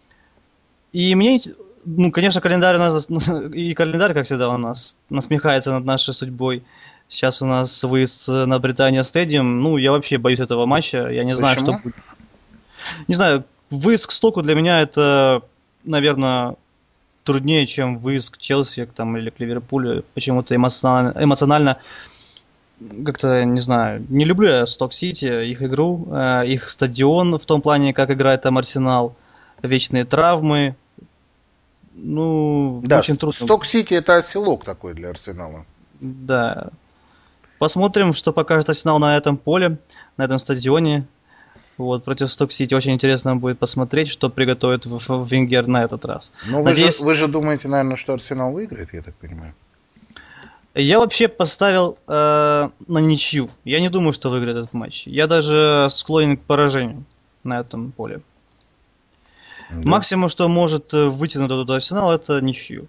И мне... конечно, календарь, как всегда, у нас насмехается над нашей судьбой. Сейчас у нас выезд на Британия Стадиум. Я вообще боюсь этого матча. Я не знаю, что будет. Не знаю, выезд к Стоку для меня это, наверное, труднее, чем выезд к Челси там, или к Ливерпулю. Почему-то эмоционально как-то, не знаю, не люблю я Сток-Сити, их игру, их стадион в том плане, как играет там Арсенал, вечные травмы. Ну, Да, очень трудно. Сток-Сити это оселок такой для Арсенала. Да. Посмотрим, что покажет Арсенал на этом поле, на этом стадионе. Вот, против Сток-Сити. Очень интересно будет посмотреть, что приготовит Венгер на этот раз. Но вы же думаете, наверное, что Арсенал выиграет, я так понимаю? Я вообще поставил на ничью. Я не думаю, что выиграет этот матч. Я даже склонен к поражению на этом поле. Да. Максимум, что может вытянуть туда Арсенал, это ничью.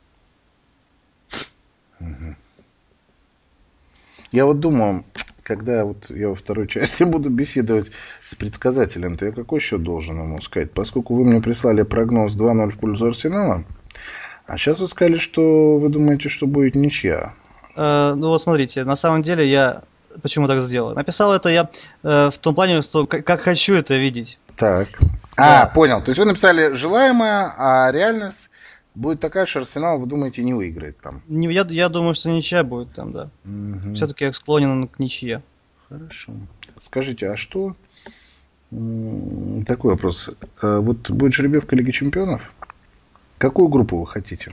Угу. Я вот думаю, когда вот я во второй части буду беседовать с предсказателем, то я какой счет должен ему сказать? Поскольку вы мне прислали прогноз 2-0 в пользу Арсенала, а сейчас вы сказали, что вы думаете, что будет ничья. Ну вот смотрите, на самом деле я почему так сделал? Написал это я в том плане, что как хочу это видеть. Так. Да. Понял. То есть вы написали желаемое, а реальность будет такая, что Арсенал, вы думаете, не выиграет там? Я думаю, что ничья будет там, да. Угу. Все-таки я склонен к ничье. Хорошо. Скажите, а что... Такой вопрос. Вот будет жеребьевка Лиги Чемпионов? Какую группу вы хотите?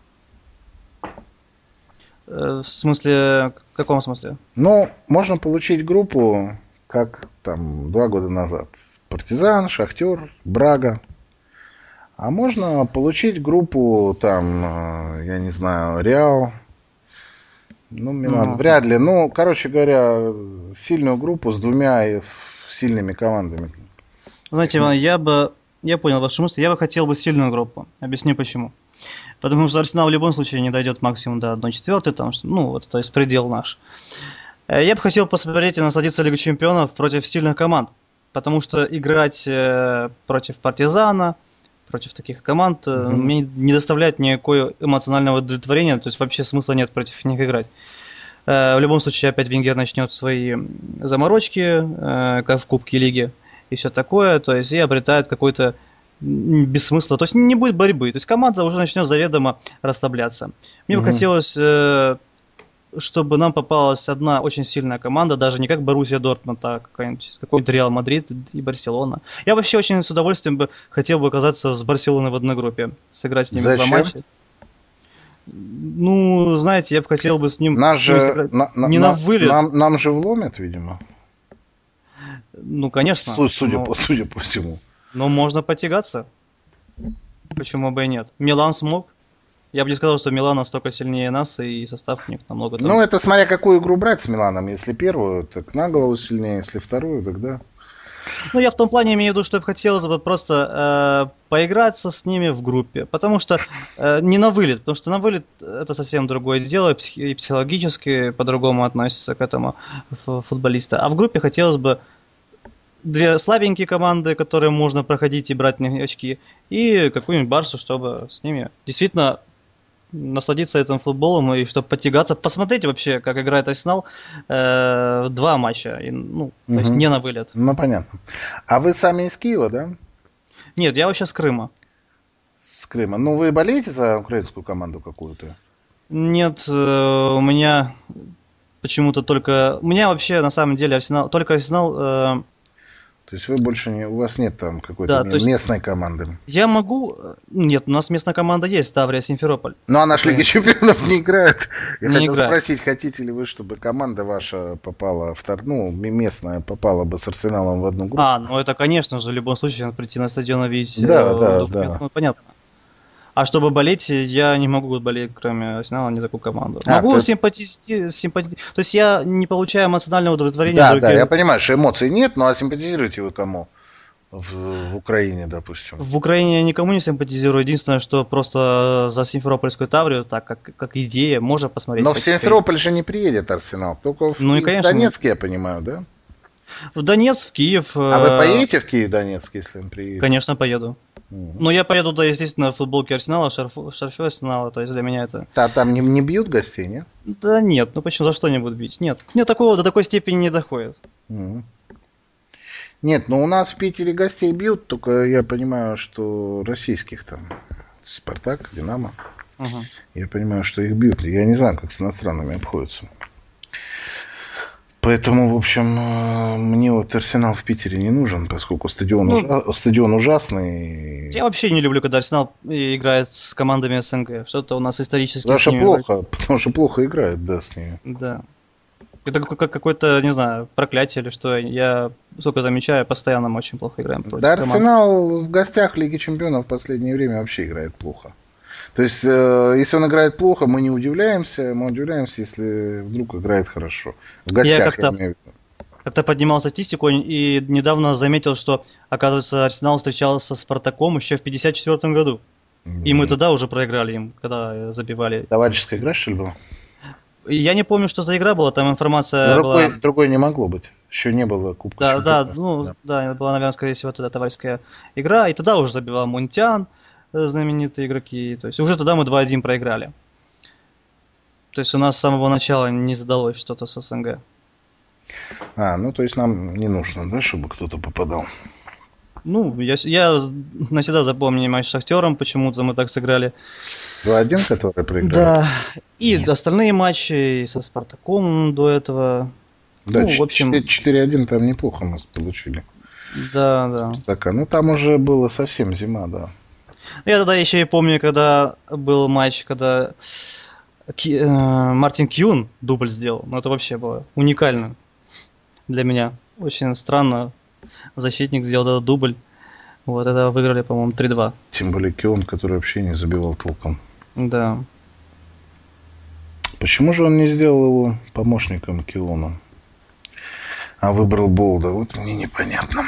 В смысле, в каком смысле? Ну, можно получить группу, как там 2 года назад. Партизан, Шахтер, Брага. А можно получить группу, там, я не знаю, Реал. Ну, Милан, вряд ли. Ну, короче говоря, сильную группу с 2 сильными командами. Знаете, Иван, я понял вашу мысль. Я бы хотел бы сильную группу. Объясню почему. Потому что Арсенал в любом случае не дойдет максимум до 1/4, там, ну, вот, то есть предел наш. Я бы хотел посмотреть и насладиться Лигой Чемпионов против сильных команд. Потому что играть против Партизана, против таких команд, мне не доставляет никакого эмоционального удовлетворения, то есть вообще смысла нет против них играть. В любом случае опять Венгер начнет свои заморочки, как в Кубке Лиги и все такое, то есть и обретает какой-то без смысла, то есть не будет борьбы, то есть команда уже начнет заведомо расслабляться. Мне бы хотелось, чтобы нам попалась одна очень сильная команда, даже не как Боруссия Дортмунд, а какой-нибудь Реал Мадрид и Барселона. Я вообще очень с удовольствием бы хотел бы оказаться с Барселоной в одной группе, сыграть с ними 2 матча. Ну, знаете, я бы хотел бы с ним... Нас же, на вылет. Нам же вломят, видимо. Ну, конечно. Судя по всему. Но можно потягаться. Почему бы и нет? Милан смог. Я бы не сказал, что Милан настолько сильнее нас, и состав у них намного... Там... Ну, это смотря какую игру брать с Миланом. Если первую, так на голову сильнее. Если вторую, тогда... Ну, я в том плане имею в виду, что хотелось бы просто поиграться с ними в группе. Потому что не на вылет. Потому что на вылет это совсем другое дело. И психологически по-другому относятся к этому футболисты. А в группе хотелось бы 2 слабенькие команды, которые можно проходить и брать очки. И какую-нибудь Барсу, чтобы с ними действительно насладиться этим футболом и чтобы подтягаться. Посмотрите вообще, как играет Арсенал 2 матча. И, ну, то есть не на вылет. Ну, понятно. А вы сами из Киева, да? Нет, я вообще с Крыма. С Крыма. Ну, вы болеете за украинскую команду какую-то? Нет, у меня почему-то только... У меня вообще, на самом деле, только Арсенал... То есть вы больше не... У вас нет там какой-то местной команды? Я могу... Нет, у нас местная команда есть, Таврия, Симферополь. Но она в Лиге Чемпионов не играет. Я хотел спросить, хотите ли вы, чтобы команда ваша попала в... Ну, местная попала бы с Арсеналом в одну группу? Ну это, конечно же, в любом случае, надо прийти на стадион и видеть... Да. Ну, понятно. А чтобы болеть, я не могу болеть, кроме Арсенала, не такую команду. Могу симпатизировать. То есть я не получаю эмоционального удовлетворения. Да, я понимаю, что эмоций нет, но симпатизируете вы кому? В Украине, допустим. В Украине я никому не симпатизирую. Единственное, что просто за Симферопольскую Таврию, так как идея, можно посмотреть. Но в Симферополь же не приедет Арсенал. Только в Донецк, я понимаю, да? В Донецк, в Киев. А вы поедете в Киев-Донецк, если он приедет? Конечно, поеду. Но я поеду туда, естественно, в футболке Арсенала, в шарфе Арсенала, то есть для меня это... Там не бьют гостей, нет? Да нет, ну почему, за что не будут бить? Нет, до такой степени не доходит. Нет, но у нас в Питере гостей бьют, только я понимаю, что российских там Спартак, Динамо. Ага. Я понимаю, что их бьют. Я не знаю, как с иностранными обходятся. Поэтому, в общем, мне вот Арсенал в Питере не нужен, поскольку стадион ужасный. Я вообще не люблю, когда Арсенал играет с командами СНГ. Что-то у нас исторически... Потому что плохо играет, да, с ними. Да. Это какое-то, не знаю, проклятие или что. Я, сколько замечаю, постоянно мы очень плохо играем против команд. Арсенал в гостях в Лиге Чемпионов в последнее время вообще играет плохо. То есть, если он играет плохо, мы не удивляемся. Мы удивляемся, если вдруг играет хорошо. В гостях, я имею в виду. Как-то поднимал статистику и недавно заметил, что, оказывается, Арсенал встречался с Спартаком еще в 1954 году. И мы тогда уже проиграли им, когда забивали. Товарищеская игра, что ли, была? Я не помню, что за игра была, там информация была... Другой не могло быть. Еще не было Кубка Чемпионов. Да, была, наверное, скорее всего, тогда товарищеская игра. И тогда уже забивал Мунтян, знаменитые игроки. То есть уже тогда мы 2-1 проиграли. То есть у нас с самого начала не задалось что-то с СНГ. То есть нам не нужно, да, чтобы кто-то попадал? Я навсегда запомню матч с Шахтером, почему-то мы так сыграли. 2-1, который проиграли? Да, и остальные матчи, и со Спартаком до этого. Да, в общем... 4-1 там неплохо мы получили. Да. Спартака. Там уже было совсем зима, да. Я тогда еще и помню, когда был матч, когда Мартин Кьюн дубль сделал. Это вообще было уникально для меня. Очень странно. Защитник сделал этот дубль. Вот это выиграли, по-моему, 3-2. Тем более Кьюн, который вообще не забивал толком. Да. Почему же он не сделал его помощником Кьюну, а выбрал Болда? Вот мне непонятно.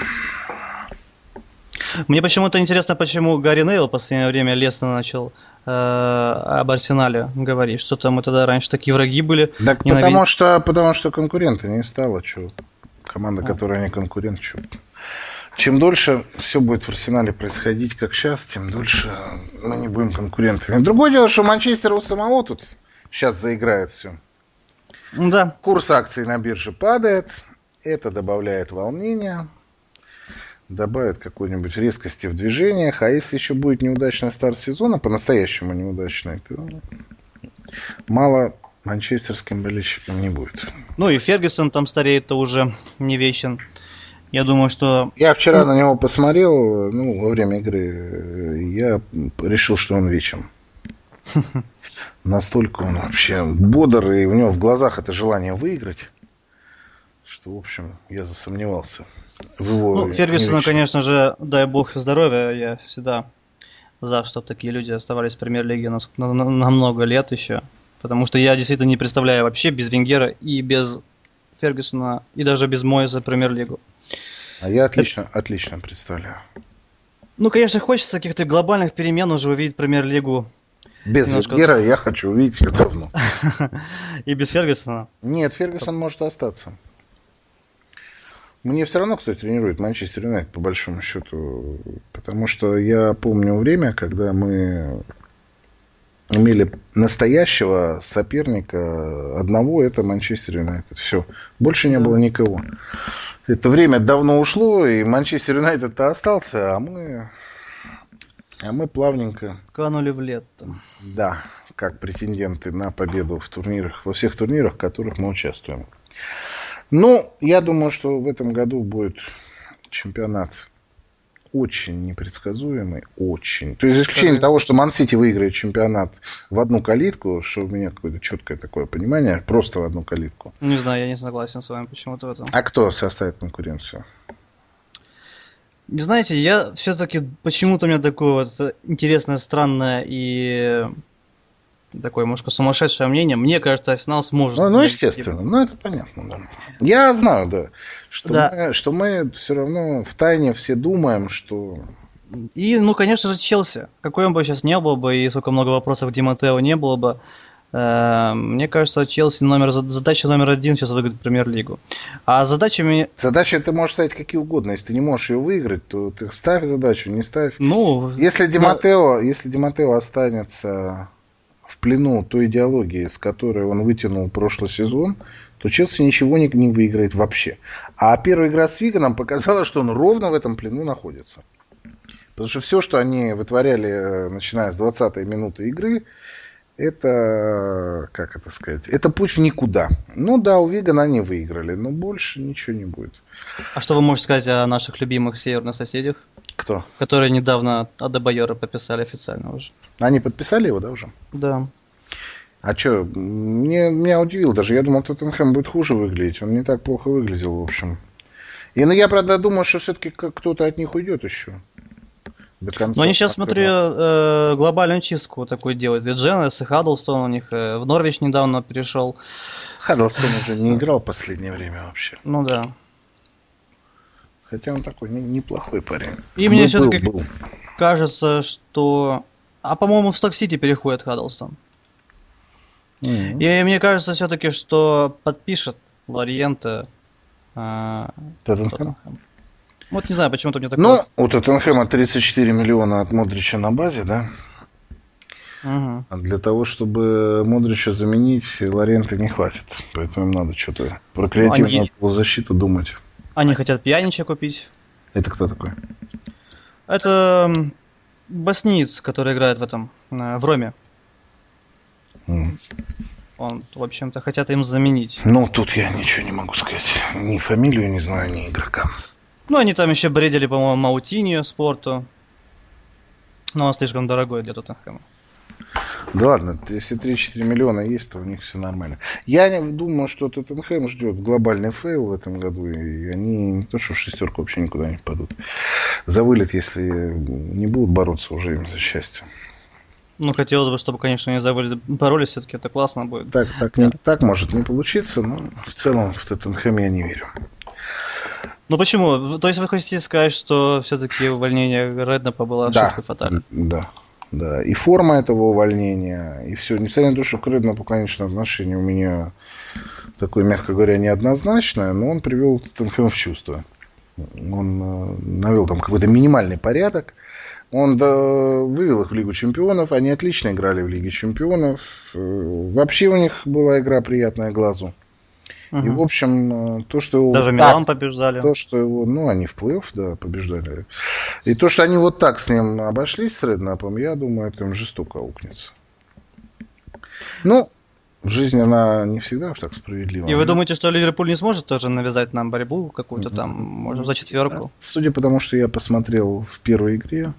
Мне почему-то интересно, почему Гарри Нейл в последнее время лестно начал об Арсенале говорить. Что-то мы тогда раньше такие враги были. Так потому что конкурента не стало. Команда, которая не конкурент. Чем дольше все будет в Арсенале происходить, как сейчас, тем дольше мы не будем конкурентами. Другое дело, что Манчестер у самого тут сейчас заиграет все. Да. Курс акций на бирже падает. Это добавляет волнения. Добавит какой-нибудь резкости в движениях. А если еще будет неудачный старт сезона, по-настоящему неудачный, то мало манчестерским болельщикам не будет. И Фергюсон там стареет-то уже не вечен. Я думаю, что... Я вчера на него посмотрел, во время игры, я решил, что он вечен. Настолько он вообще бодр, и у него в глазах это желание выиграть, что, в общем, я засомневался в его... Фергюсону, конечно же, дай бог здоровья. Я всегда за, чтобы такие люди оставались в премьер-лиге на много лет еще. Потому что я действительно не представляю вообще без Венгера и без Фергюсона, и даже без Моэса премьер-лигу. А я отлично представляю. Конечно, хочется каких-то глобальных перемен уже увидеть премьер-лигу. Без Венгера я хочу увидеть ее давно. И без Фергюсона? Нет, Фергюсон может остаться. Мне все равно, кто тренирует Манчестер Юнайтед, по большому счету. Потому что я помню время, когда мы имели настоящего соперника одного, это Манчестер Юнайтед. Все. Больше не было никого. Это время давно ушло, и Манчестер Юнайтед-то остался, а мы плавненько... Канули в лето. Да, как претенденты на победу в турнирах, во всех турнирах, в которых мы участвуем. Я думаю, что в этом году будет чемпионат очень непредсказуемый, очень. То есть, за исключением того, что Ман-Сити выиграет чемпионат в одну калитку, что у меня какое-то четкое такое понимание, просто в одну калитку. Не знаю, я не согласен с вами почему-то в этом. А кто составит конкуренцию? Не знаете, я все-таки почему-то у меня такое вот интересное, странное и такое, может, сумасшедшее мнение. Мне кажется, Арсенал сможет... естественно, это понятно, да. Я знаю, да, что мы все равно втайне все думаем, что... И, конечно же, Челси. Какой он бы сейчас не был бы, и сколько много вопросов к Ди Маттео не было бы, мне кажется, Челси задача номер один сейчас выиграть премьер-лигу. А задачами... Задачи ты можешь ставить какие угодно. Если ты не можешь ее выиграть, то ты ставь задачу, не ставь. Если Ди Маттео останется в плену той идеологии, с которой он вытянул прошлый сезон, то Челси ничего не выиграет вообще. А первая игра с Виганом показала, что он ровно в этом плену находится. Потому что все, что они вытворяли, начиная с 20-й минуты игры, это, как это сказать, это путь в никуда. Ну да, у Вигана они выиграли, но больше ничего не будет. А что вы можете сказать о наших любимых северных соседях? Кто? Которые недавно Адебайора подписали официально уже. Они подписали его, да, уже? Да. А что, меня удивило даже. Я думал, Тоттенхэм будет хуже выглядеть. Он не так плохо выглядел, в общем. И ну, я, правда, думаю, что все-таки кто-то от них уйдет еще. До конца. Но они сейчас, смотрю, глобальную чистку такую делают. И Дженнес, и Хаддлстон у них. В Норвич недавно перешел. Хаддлстон уже не играл в последнее время вообще. Ну да. Хотя он такой неплохой парень. И мне все-таки кажется, что... А, по-моему, в Сток-Сити переходит Хаддлстон. И мне кажется все-таки, что подпишет Лориенте Тоттенхэм. Вот не знаю, почему-то мне такое... Ну, у Тоттенхэма 34 миллиона от Модрича на базе, да? Угу. А для того, чтобы Модрича заменить, Лориенте не хватит. Поэтому им надо что-то про креативную полузащиту думать. Они хотят Пьянича купить. Это кто такой? Это босниец, который играет в Роме. Он, в общем-то, хотят им заменить. Ну, тут я ничего не могу сказать. Ни фамилию не знаю, ни игрока. Ну, они там еще бредили, по-моему, Маутиньо спорту. Но он слишком дорогой для Тоттенхэма. Да ладно, если 3-4 миллиона есть, то у них все нормально. Я не думаю, что Тоттенхэм ждет глобальный фейл в этом году. И они не то, что в шестерку вообще никуда не попадут. За вылет, если не будут бороться уже им за счастье. Ну, хотелось бы, чтобы, конечно, не забыли боролись, все-таки это классно будет. Так может не получиться, но в целом в Тоттенхэм я не верю. Ну почему? То есть вы хотите сказать, что все-таки увольнение Реднапа было ошибкой фатальной? Да. И форма этого увольнения, и все. Несмотря на то, что к Реднапу, конечно, отношение у меня такое, мягко говоря, неоднозначное, но он привел Тоттенхэм в чувство. Он навел там какой-то минимальный порядок. Он вывел их в Лигу Чемпионов. Они отлично играли в Лиге Чемпионов. Вообще у них была игра приятная глазу. И, в общем, то, что его... Даже Милан побеждали. То, что его... Ну, они в плей-офф, да, побеждали. И то, что они вот так с ним обошлись, с Реднапом, я думаю, это им жестоко аукнется. Ну, в жизни она не всегда уж так справедлива. И вы думаете, что Ливерпуль не сможет тоже навязать нам борьбу какую-то там, может, за четверку? Судя по тому, что я посмотрел в первой игре,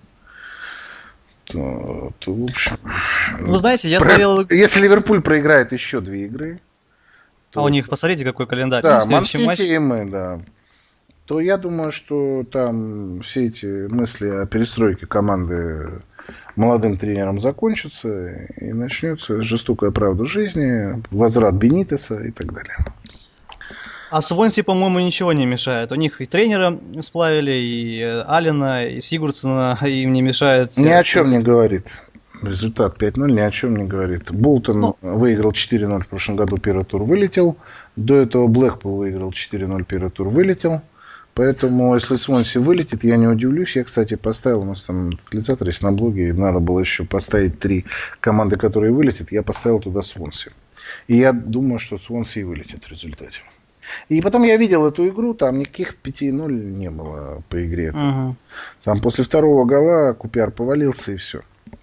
то в общем... Вы знаете, я смотрел... Если Ливерпуль проиграет еще 2 игры... А у них, посмотрите, какой календарь. Да, Ман-Сити и мы, да. То я думаю, что там все эти мысли о перестройке команды молодым тренером закончатся, и начнется жестокая правда жизни, возврат Бенитеса и так далее. А Свонси, по-моему, ничего не мешает. У них и тренера сплавили, и Аллена, и Сигурдсона им не мешает. Ни о чем не говорит. Результат 5-0 ни о чем не говорит. Болтон выиграл 4-0 в прошлом году, первый тур вылетел. До этого Блэкпул выиграл 4-0, первый тур вылетел. Поэтому, если Свонси вылетит, я не удивлюсь. Я, кстати, поставил, у нас там тотализатор есть на блоге, надо было еще поставить 3 команды, которые вылетят. Я поставил туда Свонси. И я думаю, что Свонси и вылетит в результате. И потом я видел эту игру, там никаких 5-0 не было по игре. Там после второго гола Купяр повалился и все.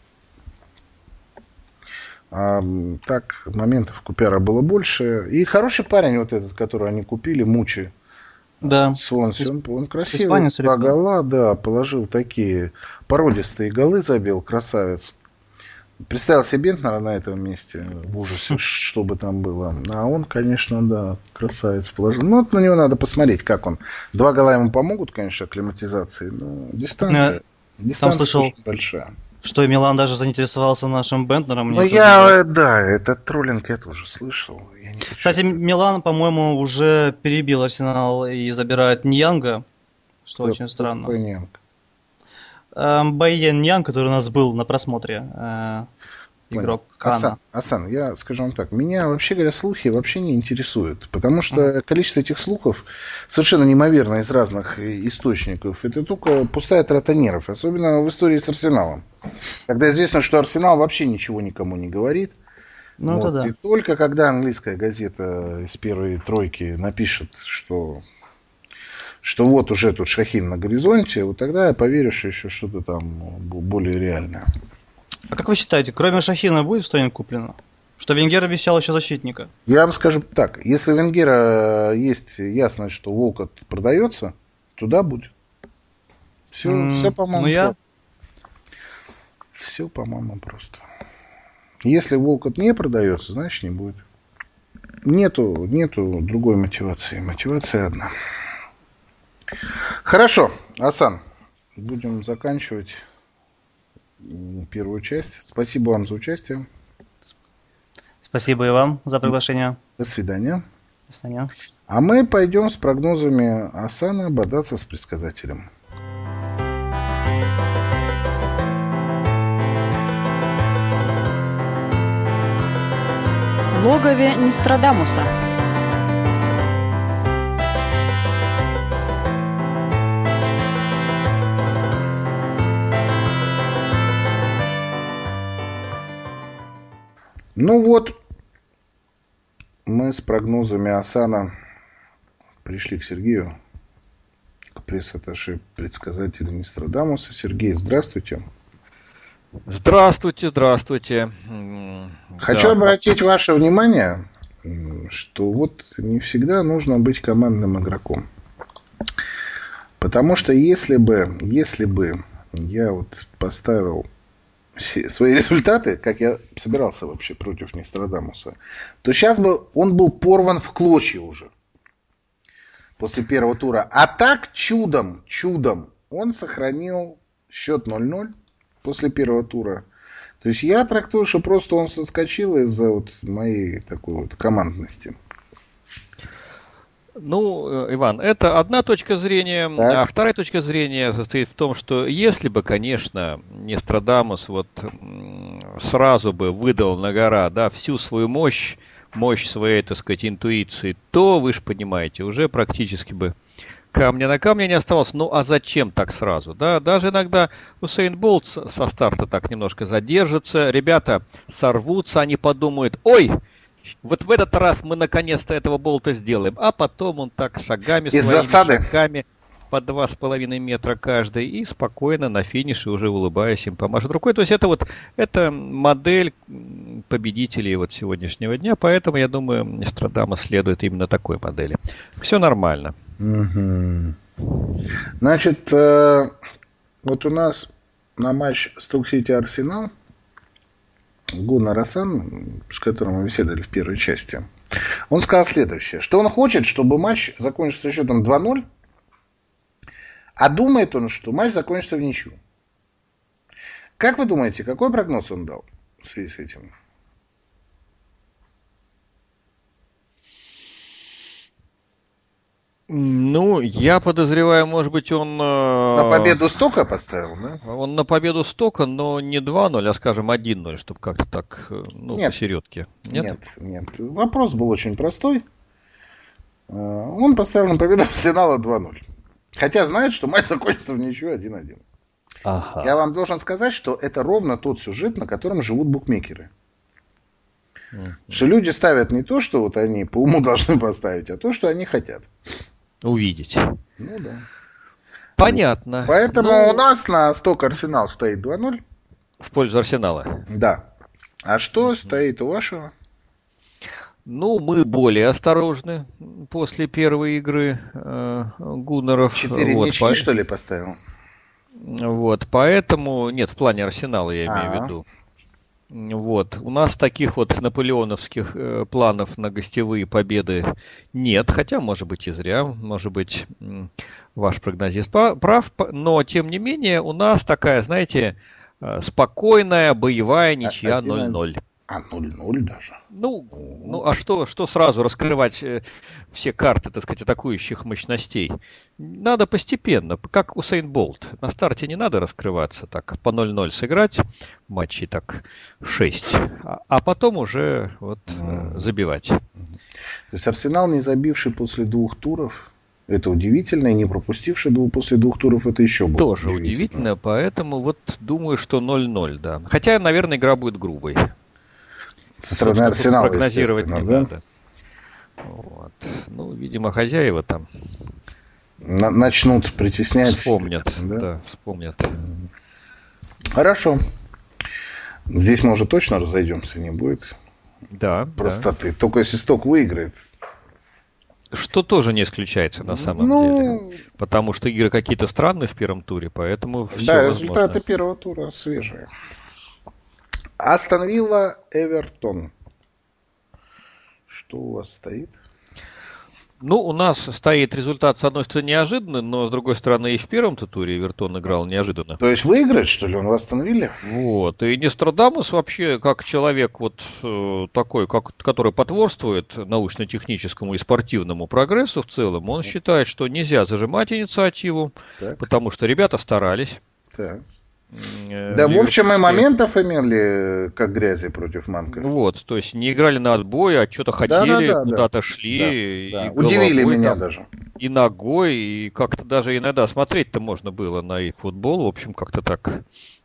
А так моментов Купяра было больше. И хороший парень вот этот, которого они купили, Мучи. Да. Свонси, он красивый. 2 гола, да, положил такие породистые голы, забил, красавец. Представил себе Бентнера на этом месте в ужасе, что бы там было. А он, конечно, да, красавец положил. Ну, вот на него надо посмотреть, как он. 2 гола ему помогут, конечно, акклиматизации, но дистанция очень большая. Что и Милан даже заинтересовался нашим Бентнером. Ну, этот троллинг я тоже слышал. Кстати, Милан, по-моему, уже перебил Арсенал и забирает Ньянга, что очень странно. Какой Ньянг? Байен Ньянг, который у нас был на просмотре, игрок Кана. Асан, я скажу вам так, меня, вообще говоря, слухи вообще не интересуют, потому что количество этих слухов совершенно неимоверно из разных источников. Это только пустая трата нервов, особенно в истории с Арсеналом. Когда известно, что Арсенал вообще ничего никому не говорит. Ну, вот, да. И только когда английская газета из первой тройки напишет, что что вот уже тут Шахин на горизонте, вот тогда я поверю, что еще что-то там более реальное. А как вы считаете, кроме Шахина будет что-нибудь куплено? Что Венгер обещал еще защитника? Я вам скажу так, если у Венгера есть ясность, что Волкот продается, туда будет. Все, по-моему, просто. Все, по-моему, просто. Если Волкот не продается, значит не будет. Нету другой мотивации. Мотивация одна. Хорошо, Асан, будем заканчивать первую часть. Спасибо вам за участие. Спасибо и вам за приглашение. До свидания. До свидания. А мы пойдем с прогнозами Асана бодаться с предсказателем. В логове Нострадамуса. Ну вот, мы с прогнозами Асана пришли к Сергею, к пресс-атташе предсказателя Нострадамуса. Сергей, здравствуйте. Здравствуйте. Хочу обратить ваше внимание, что вот не всегда нужно быть командным игроком. Потому что если бы я вот поставил свои результаты, как я собирался вообще против Нострадамуса, то сейчас бы он был порван в клочья уже после первого тура. А так чудом он сохранил счет 0-0 после первого тура. То есть я трактую, что просто он соскочил из-за вот моей такой вот командности. Ну, Иван, это одна точка зрения, так. А вторая точка зрения состоит в том, что если бы, конечно, Нострадамус вот сразу бы выдал на гора, да, всю свою мощь своей, так сказать, интуиции, то, вы же понимаете, уже практически бы камня на камне не оставалось. Ну, а зачем так сразу? Да, даже иногда Усейн Болт со старта так немножко задержится, ребята сорвутся, они подумают, ой, вот в этот раз мы наконец-то этого Болта сделаем. А потом он так шагами, своими шагами по 2,5 метра каждый, и спокойно на финише, уже улыбаясь, им помашет рукой. То есть это модель победителей вот сегодняшнего дня, поэтому, я думаю, Нострадамус следует именно такой модели. Все нормально. Угу. Значит, вот у нас на матч Сток-Сити Арсенал Гуннар Асан, с которым мы беседовали в первой части, он сказал следующее, что он хочет, чтобы матч закончился счетом 2-0, а думает он, что матч закончится в ничью. Как вы думаете, какой прогноз он дал в связи с этим? Ну, я подозреваю, может быть, он... На победу Стока поставил, да? Он на победу Стока, но не 2-0, а, скажем, 1-0, чтобы как-то так, ну, посередке. Нет? Нет. Вопрос был очень простой. Он поставил на победу Арсенала 2-0. Хотя знает, что матч закончится в ничью 1-1. Ага. Я вам должен сказать, что это ровно тот сюжет, на котором живут букмекеры. Что люди ставят не то, что вот они по уму должны поставить, а то, что они хотят. Увидеть. Ну да. Понятно. Поэтому у нас на Сток Арсенал стоит 2-0. В пользу Арсенала. Да. А что стоит у вашего? Ну, мы более осторожны после первой игры Гуннеров. 4 ничьи, что ли, поставил? Вот, поэтому... Нет, в плане Арсенала я имею в виду. Вот. У нас таких вот наполеоновских планов на гостевые победы нет, хотя, может быть, и зря, может быть, ваш прогнозист прав, но, тем не менее, у нас такая, знаете, спокойная боевая ничья 0-0. А 0-0 даже? Ну, а что сразу раскрывать все карты, так сказать, атакующих мощностей? Надо постепенно, как Усейн Болт. На старте не надо раскрываться, так, по 0-0 сыграть, матчей так 6, а потом уже вот забивать. То есть Арсенал, не забивший после 2 туров, это удивительно, и не пропустивший после 2 туров, это еще больше. Тоже удивительно, поэтому вот думаю, что 0-0, да. Хотя, наверное, игра будет грубой. Со стороны Арсенала, прогнозировать не да? надо. Вот. Ну, видимо, хозяева там начнут притеснять. Вспомнят, да, вспомнят. Хорошо. Здесь мы уже точно разойдемся, не будет простоты. Да. Только если Сток выиграет. Что тоже не исключается на самом деле. Потому что игры какие-то странные в первом туре, поэтому все возможно. Результаты первого тура свежие. Астон Вилла, Эвертон. Что у вас стоит? Ну, у нас стоит результат, с одной стороны, неожиданный, но, с другой стороны, и в первом-то туре Эвертон играл неожиданно. То есть выиграет, что ли, он в Астон Вилле? Вот. И Нострадамус вообще, как человек вот такой, который потворствует научно-техническому и спортивному прогрессу в целом, он считает, что нельзя зажимать инициативу, потому что ребята старались. Так. Да, в общем, и моментов имели, как грязи против Манка. Вот, то есть не играли на отбой, а что-то хотели, куда-то шли. Да. И удивили меня даже. И ногой, и как-то даже иногда смотреть-то можно было на их футбол. В общем, как-то так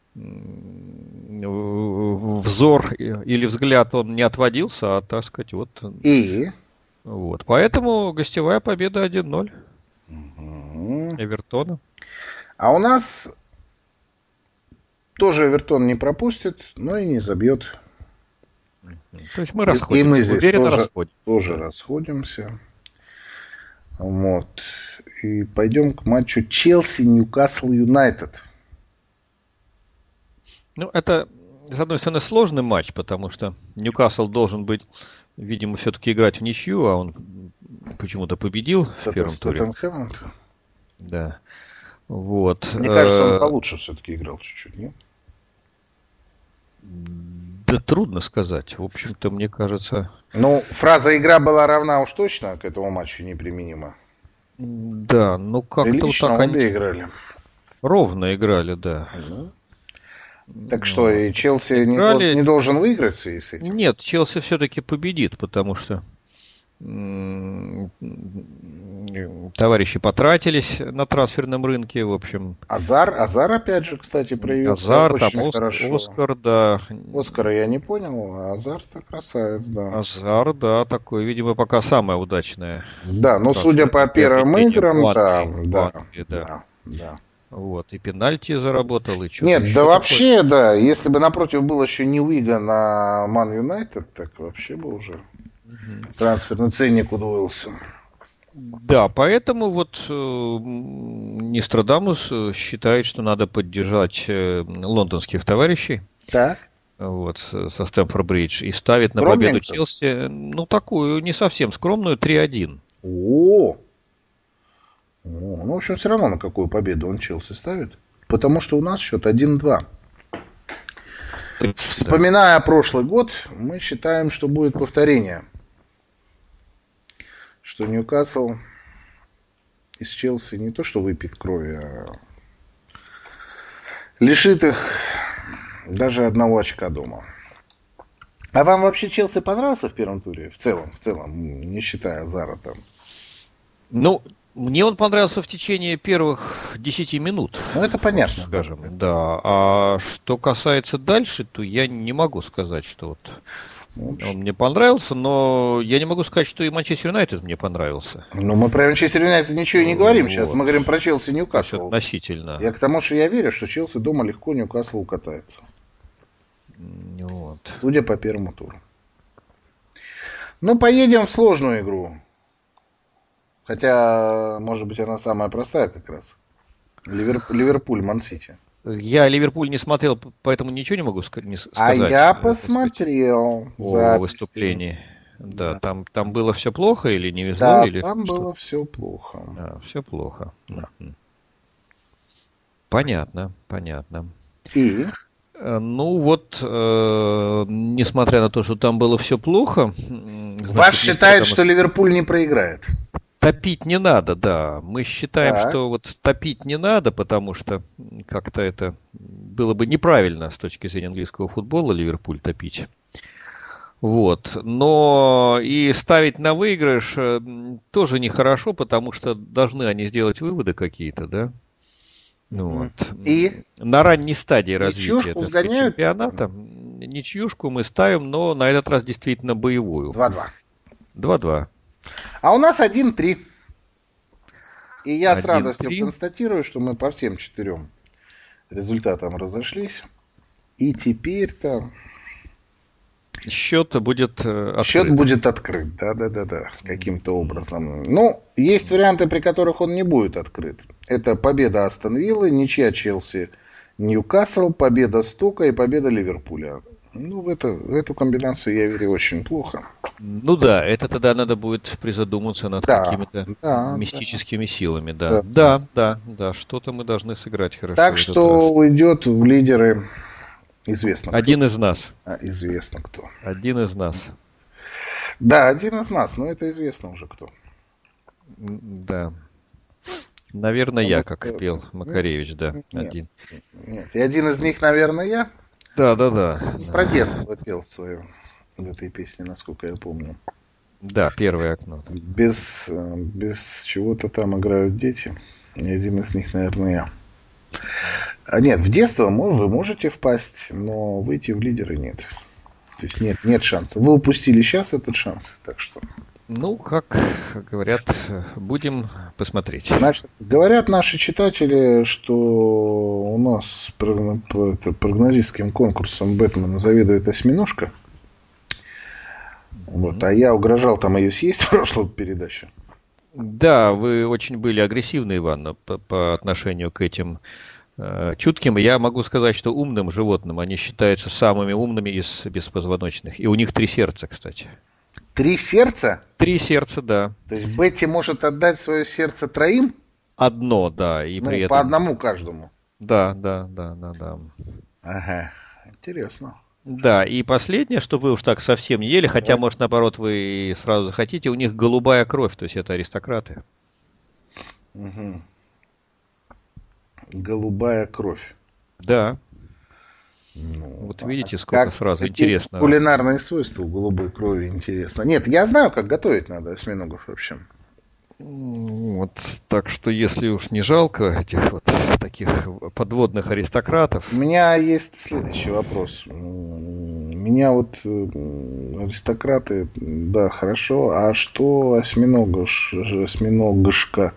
взор или взгляд он не отводился, а, так сказать, вот. И? Вот, поэтому гостевая победа 1-0 Эвертона. А у нас... Тоже Эвертон не пропустит, но и не забьет. То есть мы расходимся. И мы здесь тоже расходимся. Вот. И пойдем к матчу Челси-Ньюкасл Юнайтед. Ну, это, с одной стороны, сложный матч, потому что Ньюкасл должен быть, видимо, все-таки играть в ничью, а он почему-то победил в первом туре. Тоттенхэмом-то? Да. Вот. Мне кажется, он получше все-таки играл чуть-чуть, нет? Да трудно сказать. В общем-то, мне кажется... Ну, фраза «игра была равна» уж точно к этому матчу неприменима. Да, ну как-то прилично вот так обе играли. Ровно играли, да. Так что, и Челси не должен выиграть в связи с этим? Нет, Челси все-таки победит, потому что товарищи потратились на трансферном рынке, в общем. Азар опять же, кстати, проявился. Азар, там Оскар, да. Оскара я не понял, а Азар-то красавец, да. Азар, да, такой, видимо, пока самое удачное. Да, но судя по первым играм, да. Вот, и пенальти заработал, и что-то. Нет, да вообще, да, если бы напротив был еще не Уиган, а Ман Юнайтед, так вообще бы уже трансферный ценник удвоился. Да, поэтому вот Нострадамус считает, что надо поддержать лондонских товарищей. Так. Вот, со Стэмфорд-Бридж. И ставит на победу Челси, ну, такую не совсем скромную, 3-1. Ну, в общем, все равно на какую победу он Челси ставит. Потому что у нас счет 1-2. Вспоминая прошлый год, мы считаем, что будет повторение. Что Ньюкасл из Челси не то что выпьет крови, а лишит их даже одного очка дома. А вам вообще Челси понравился в первом туре? В целом, не считая Азара там. Ну, мне он понравился в течение первых 10 минут. Ну, это понятно. Вот, скажем, да. А что касается дальше, то я не могу сказать, что вот он мне понравился, но я не могу сказать, что и Манчестер Юнайтед мне понравился. Ну, мы про Манчестер Юнайтед ничего и не говорим сейчас. Мы говорим про Челси Ньюкасл. Относительно. Я к тому, что я верю, что Челси дома легко Ньюкасл укатается. Вот. Судя по первому туру. Ну, поедем в сложную игру. Хотя, может быть, она самая простая как раз. Ливерпуль, Ман-Сити. Я Ливерпуль не смотрел, поэтому ничего не могу сказать. А я посмотрел о выступлении. Да, там было все плохо или не везло? Да, или там что? было все плохо. Все плохо. Да. Понятно. И? Ну вот, несмотря на то, что там было все плохо... Ваш считает, что Ливерпуль не проиграет? Топить не надо, да. Мы считаем, что вот топить не надо, потому что как-то это было бы неправильно с точки зрения английского футбола Ливерпуль топить. Вот. Но и ставить на выигрыш тоже нехорошо, потому что должны они сделать выводы какие-то, да? Вот. И? На ранней стадии развития сгоняют? Чемпионата ничьюшку мы ставим, но на этот раз действительно боевую. 2-2. 2-2. А у нас 1-3. И я с радостью 1-3. констатирую, что мы по всем 4 результатам разошлись. И теперь-то... Счет будет открыт. Счет будет открыт, да, каким-то образом. Ну, есть варианты, при которых он не будет открыт. Это победа Астон Виллы, ничья Челси, Ньюкасл, победа Стока и победа Ливерпуля. Ну, в эту комбинацию я верю очень плохо. Ну да, это тогда надо будет призадуматься над какими-то мистическими силами, да. Да, что-то мы должны сыграть хорошо. Так что уйдет в лидеры известно кто. Один из нас. Известно кто. Один из нас. Да, один из нас, но это известно уже кто. Да. Наверное, я, как пел Макаревич, да. Один. Нет, и один из них, наверное, я. Да. Про детство пел свое в этой песне, насколько я помню. Да, первое окно. Без чего-то там играют дети. И один из них, наверное, я. Нет, в детство вы можете впасть, но выйти в лидеры нет. То есть нет шанса. Вы упустили сейчас этот шанс, так что... Ну, как говорят, будем посмотреть. Значит, говорят наши читатели, что у нас прогнозистским конкурсом Бэтмена заведует осьминожка. Вот, а я угрожал там ее съесть в прошлой передаче. Да, вы очень были агрессивны, Иван, по отношению к этим чутким. Я могу сказать, что умным животным они считаются самыми умными из беспозвоночных. И у них 3 сердца, кстати. 3 сердца? 3 сердца, да. То есть Бетти может отдать свое сердце 3? Одно, да. И при этом... по одному каждому. Да. Ага, интересно. Да, и последнее, что вы уж так совсем не ели, хотя, может, наоборот, вы сразу захотите, у них голубая кровь, то есть это аристократы. Угу. Голубая кровь. Да. Ну, вот видите, сколько сразу интересно. Кулинарные свойства у голубой крови интересно. Нет, я знаю, как готовить надо осьминогов вообще. Вот, так что если уж не жалко этих вот таких подводных аристократов. У меня есть следующий вопрос. Меня вот аристократы, да, хорошо, а что осьминогушка?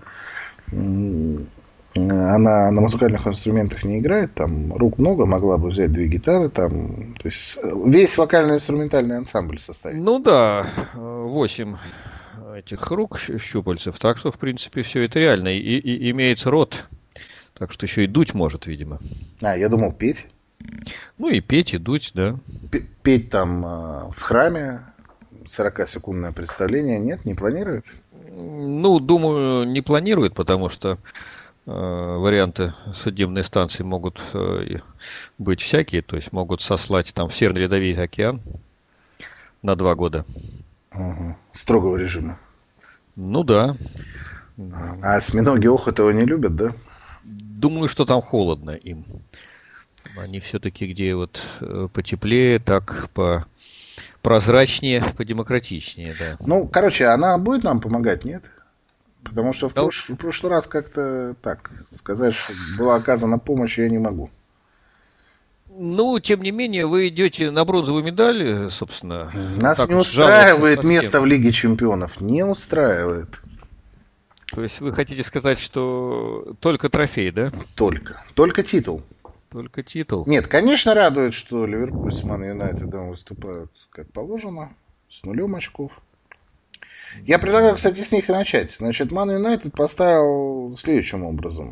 Она на музыкальных инструментах не играет, там рук много, могла бы взять 2 гитары, там, то есть весь вокально-инструментальный ансамбль составить. Ну да, 8 этих рук щупальцев, так что в принципе все это реально, и имеется рот, так что еще и дуть может, видимо. Я думал петь. Ну и петь, и дуть, да. Петь там в храме, 40-секундное представление, нет, не планирует? Ну, думаю, не планирует, потому что варианты судебной станции могут быть всякие, то есть могут сослать там в Северный Ледовитый океан на 2 года. Угу. Строгого режима. Ну да. А осьминоги этого не любят, да? Думаю, что там холодно им. Они все-таки где вот потеплее, так прозрачнее, подемократичнее, да. Ну, короче, она будет нам помогать, нет? Потому что в прошлый раз как-то так сказать, что была оказана помощь, я не могу. Ну, тем не менее, вы идете на бронзовую медаль, собственно. Нас не устраивает место в Лиге Чемпионов. Не устраивает. То есть вы хотите сказать, что только трофей, да? Только титул. Только титул. Нет, конечно, радует, что Ливерпуль с Ман Юнайтедом выступают как положено, с 0 очков. Я предлагаю, кстати, с них и начать. Значит, Ман Юнайтед поставил следующим образом.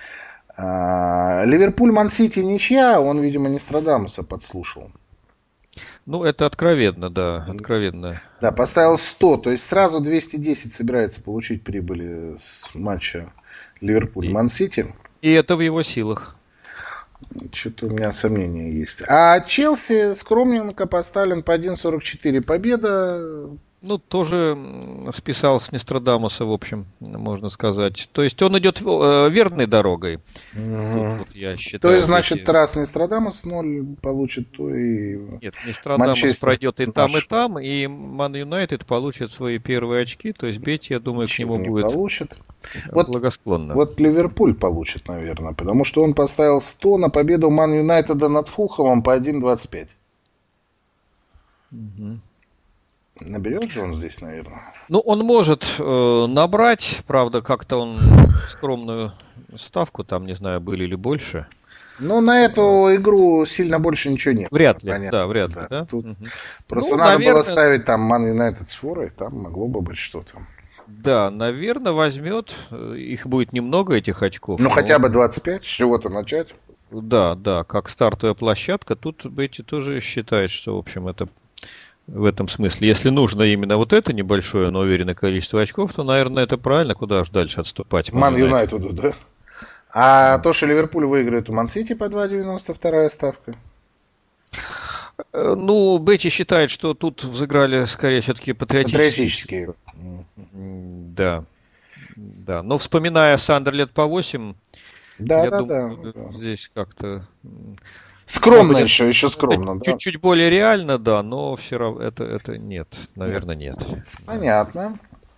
Ливерпуль, Ман-Сити ничья, он, видимо, Нострадамуса подслушал. Ну, это откровенно, да, откровенно. Да, поставил 100, то есть сразу 210 собирается получить прибыли с матча Ливерпуль-Ман-Сити. И это в его силах. Что-то у меня сомнения есть. А Челси скромненько поставлен по 1.44 победа. Ну, тоже списал с Нострадамуса, в общем, можно сказать. То есть он идет верной дорогой. Тут я считаю, то есть, значит, раз Нострадамус 0 получит, то и Нет, Нострадамус пройдет и там, и Ман Юнайтед получит свои первые очки. То есть Бетти, я думаю, к нему будет благосклонно. Вот Ливерпуль получит, наверное, потому что он поставил 100 на победу Ман Юнайтеда над Фулхэмом по 1.25. Угу. Наберет же он здесь, наверное. Ну, он может набрать, правда, как-то он скромную ставку, там, не знаю, были ли больше. Но на эту игру сильно больше ничего нет. Вряд ли, понятно, да, вряд ли, да. Тут Мгм. просто Ну, надо наверное, было ставить там Man United с форой, там могло бы быть что-то. да, наверное, возьмет. Их будет немного, этих очков. Ну, но- хотя бы 25, с чего-то начать. Да, да, как стартовая площадка. Тут Бетти тоже считает, что, в общем, это в этом смысле. Если нужно именно вот это небольшое, но уверенное количество очков, то, наверное, это правильно. Куда же дальше отступать? Man United, да? А то, что Ливерпуль выиграет у Ман-Сити по 2,92 ставка. Ну, Бетти считает, что тут взыграли, скорее, все-таки патриотические. Да. Да. Но вспоминая Сандерленд по 8, Да, я да, думаю, да. здесь как-то... Скромно еще скромно, да? Чуть-чуть более реально, да, но все равно это нет. Наверное, нет. Понятно.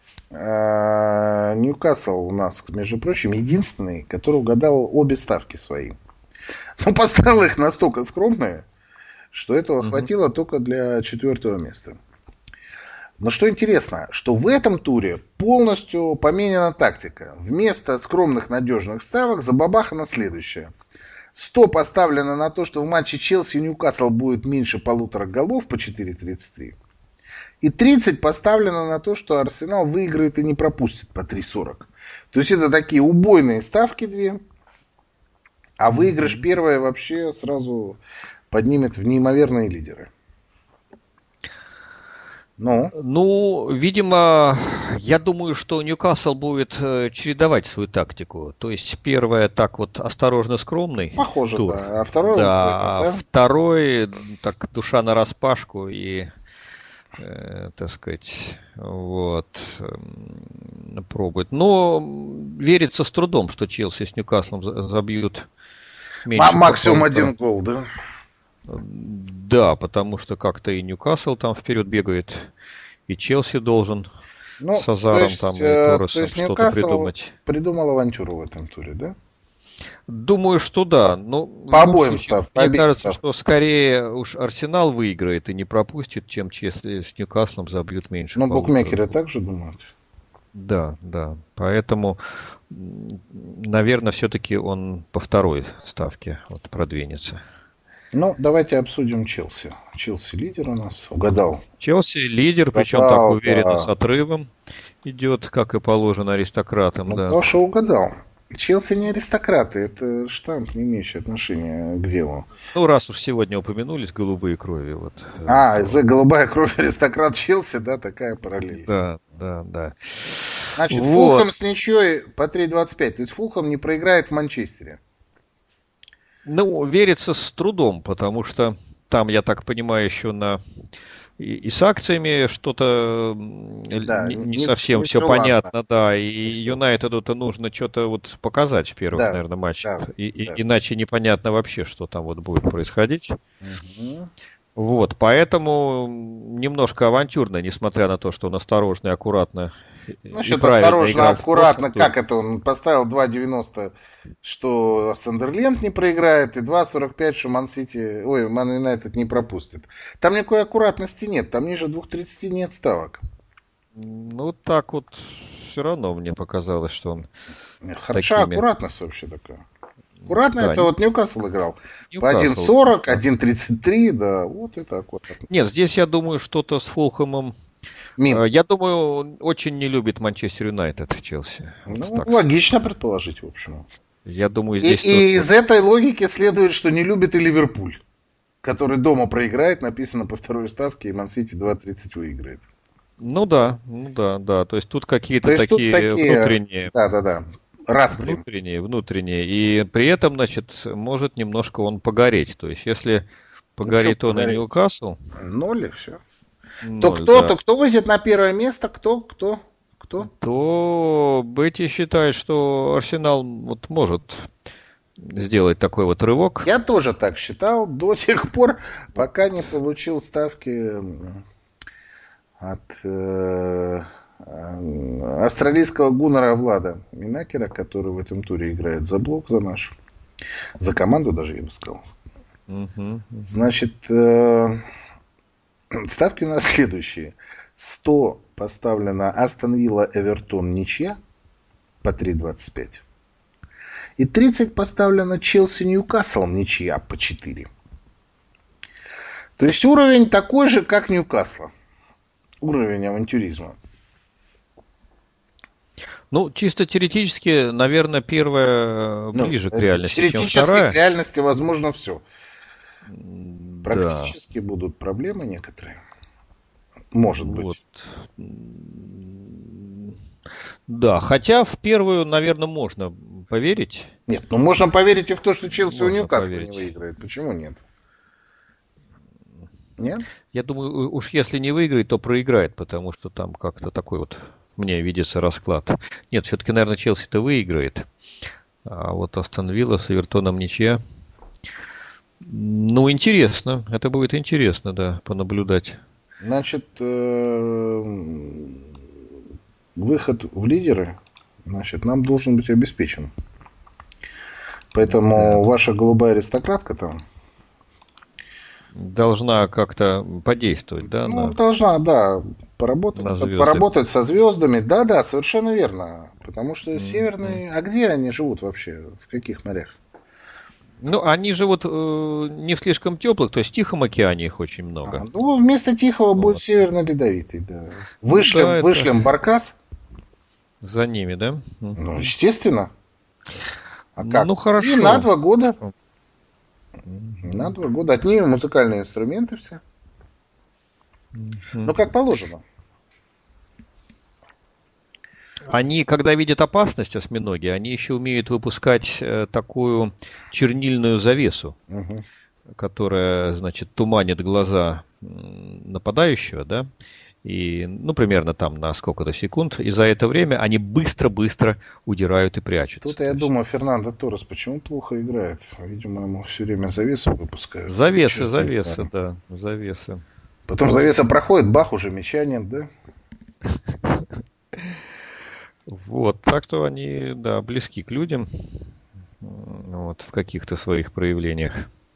Ньюкасл у нас, между прочим, единственный, который угадал обе ставки свои. Но поставил их настолько скромные, что этого хватило только для 4-го места. Но что интересно, что в этом туре полностью поменяна тактика. Вместо скромных надежных ставок забабахано следующее. 100 поставлено на то, что в матче Челси и Ньюкасл будет меньше 1,5 голов по 4,33. И 30 поставлено на то, что Арсенал выиграет и не пропустит по 3,40. То есть это такие убойные ставки две. А выигрыш первая вообще сразу поднимет в неимоверные лидеры. Ну, видимо, я думаю, что Ньюкасл будет чередовать свою тактику. То есть первое так вот осторожно скромный Похоже, тур. да. А второй Да, убойный, а второй так душа нараспашку и, так сказать, вот, пробует. Но верится с трудом, что Челси с Ньюкаслом забьют меньше. Максимум 1 гол, да? Да, потому что как-то и Ньюкасл там вперед бегает, и Челси должен с Азаром там и Торресом что-то придумать. Придумал авантюру в этом туре, да? Думаю, что да. Но по обоим ставкам. Мне кажется, что скорее уж Арсенал выиграет и не пропустит, чем если с Ньюкаслом забьют меньше. Но букмекеры также думают. Да, да. Поэтому, наверное, все-таки он по второй ставке вот продвинется. Ну, давайте обсудим Челси. Челси лидер у нас. Угадал. Челси лидер, причем так уверенно с отрывом идет, как и положено аристократам. Ну, да. Паша угадал. Челси не аристократы, это штамп, не имеющий отношения к делу. Ну, раз уж сегодня упомянулись голубые крови. Вот. Голубая кровь аристократ Челси, да, такая параллель. Да, да, да. Значит, Фулхэм с ничьей по 3,25. То есть Фулхэм не проиграет в Манчестере. Ну, верится с трудом, потому что там, я так понимаю, еще и с акциями что-то не совсем все понятно, да, и Юнайтеду-то нужно что-то вот показать в первых, наверное, матчах, иначе непонятно вообще, что там вот будет происходить. Вот, поэтому немножко авантюрно, несмотря на то, что он осторожно и аккуратно. Насчет осторожно, аккуратно, как это он поставил 2,90, что Сандерленд не проиграет, и 2,45, что Ман Юнайтед не пропустит. Там никакой аккуратности нет, там ниже 2,30 нет ставок. Ну, так вот, все равно мне показалось, что он... Хороша аккуратность вообще такая. Аккуратно, да, это вот Ньюкасл играл. По 1,40, 1,33, да, вот это аккуратно. Нет, здесь, я думаю, что-то с Фулхэмом. Я думаю, очень не любит Манчестер Юнайтед Челси. Ну, вот логично предположить, в общем. Я думаю, здесь... И из этой логики следует, что не любит и Ливерпуль, который дома проиграет, написано по второй ставке, и Ман-Сити 2,30 выиграет. Ну да. То есть тут какие-то такие внутренние... Да. Внутренние. И при этом, значит, может немножко он погореть. То есть, если погорит он и Ньюкасл... 0 и все. То кто выйдет на первое место? Кто? То Бетти считает, что Арсенал вот может сделать такой вот рывок. Я тоже так считал до тех пор, пока не получил ставки от австралийского гуннера Влада Минакера, который в этом туре играет за блок, за наш. За команду даже, я бы сказал. Значит, ставки у нас следующие. 100 поставлено Астон Вилла Эвертон ничья по 3,25. И 30 поставлено Челси Ньюкасл ничья по 4. То есть уровень такой же, как Ньюкасла. Уровень авантюризма. Ну, чисто теоретически, наверное, первая ближе к реальности, чем теоретически вторая. к реальности возможно все. Да. Практически будут проблемы некоторые. Может быть. Да, хотя в первую, наверное, можно поверить. Нет, ну можно поверить и в то, что Челси у Можно Ньюкасла поверить. не выиграет. Почему нет? Нет? Я думаю, уж если не выиграет, то проиграет, потому что там как-то такой вот мне видится расклад. Нет, все-таки, наверное, Челси-то выиграет. А вот Астон Вилла с Эвертоном ничья. Ну, интересно. Это будет интересно, да, понаблюдать. Значит, выход в лидеры, значит, нам должен быть обеспечен. Поэтому ваша голубая аристократка там должна как-то подействовать, да? Ну, должна, да, поработать со звездами. Да, совершенно верно. Потому что северные... А где они живут вообще? В каких морях? Ну, они живут не в слишком теплых, то есть в Тихом океане их очень много. Ну, вместо Тихого будет Северно-Ледовитый, да. Вышлем Баркас. За ними, да? Ну, естественно. А как? Ну, хорошо. И на 2 года. На 2 года. Отнимем музыкальные инструменты все. Ну, как положено. Они, когда видят опасность, осьминоги, они еще умеют выпускать такую чернильную завесу, которая, значит, туманит глаза нападающего, да, и, ну, примерно там на сколько-то секунд, и за это время они быстро-быстро удирают и прячутся. Тут я думаю, Фернандо Торрес почему плохо играет? Видимо, ему все время завесу выпускают. Завесы, да, завесы. Потом завеса проходит, бах, уже мяча нет, да? Вот, так что они, да, близки к людям, вот, в каких-то своих проявлениях.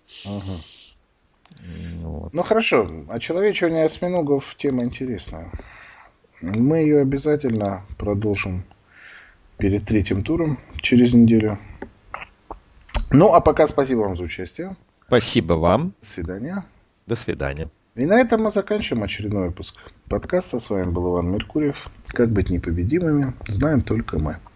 Вот. Ну хорошо, очеловечивание осьминогов тема интересная. Мы ее обязательно продолжим перед 3-м туром через неделю. Ну, а пока спасибо вам за участие. Спасибо вам. До свидания. До свидания. И на этом мы заканчиваем очередной выпуск подкаста. С вами был Иван Меркурьев. Как быть непобедимыми, знаем только мы.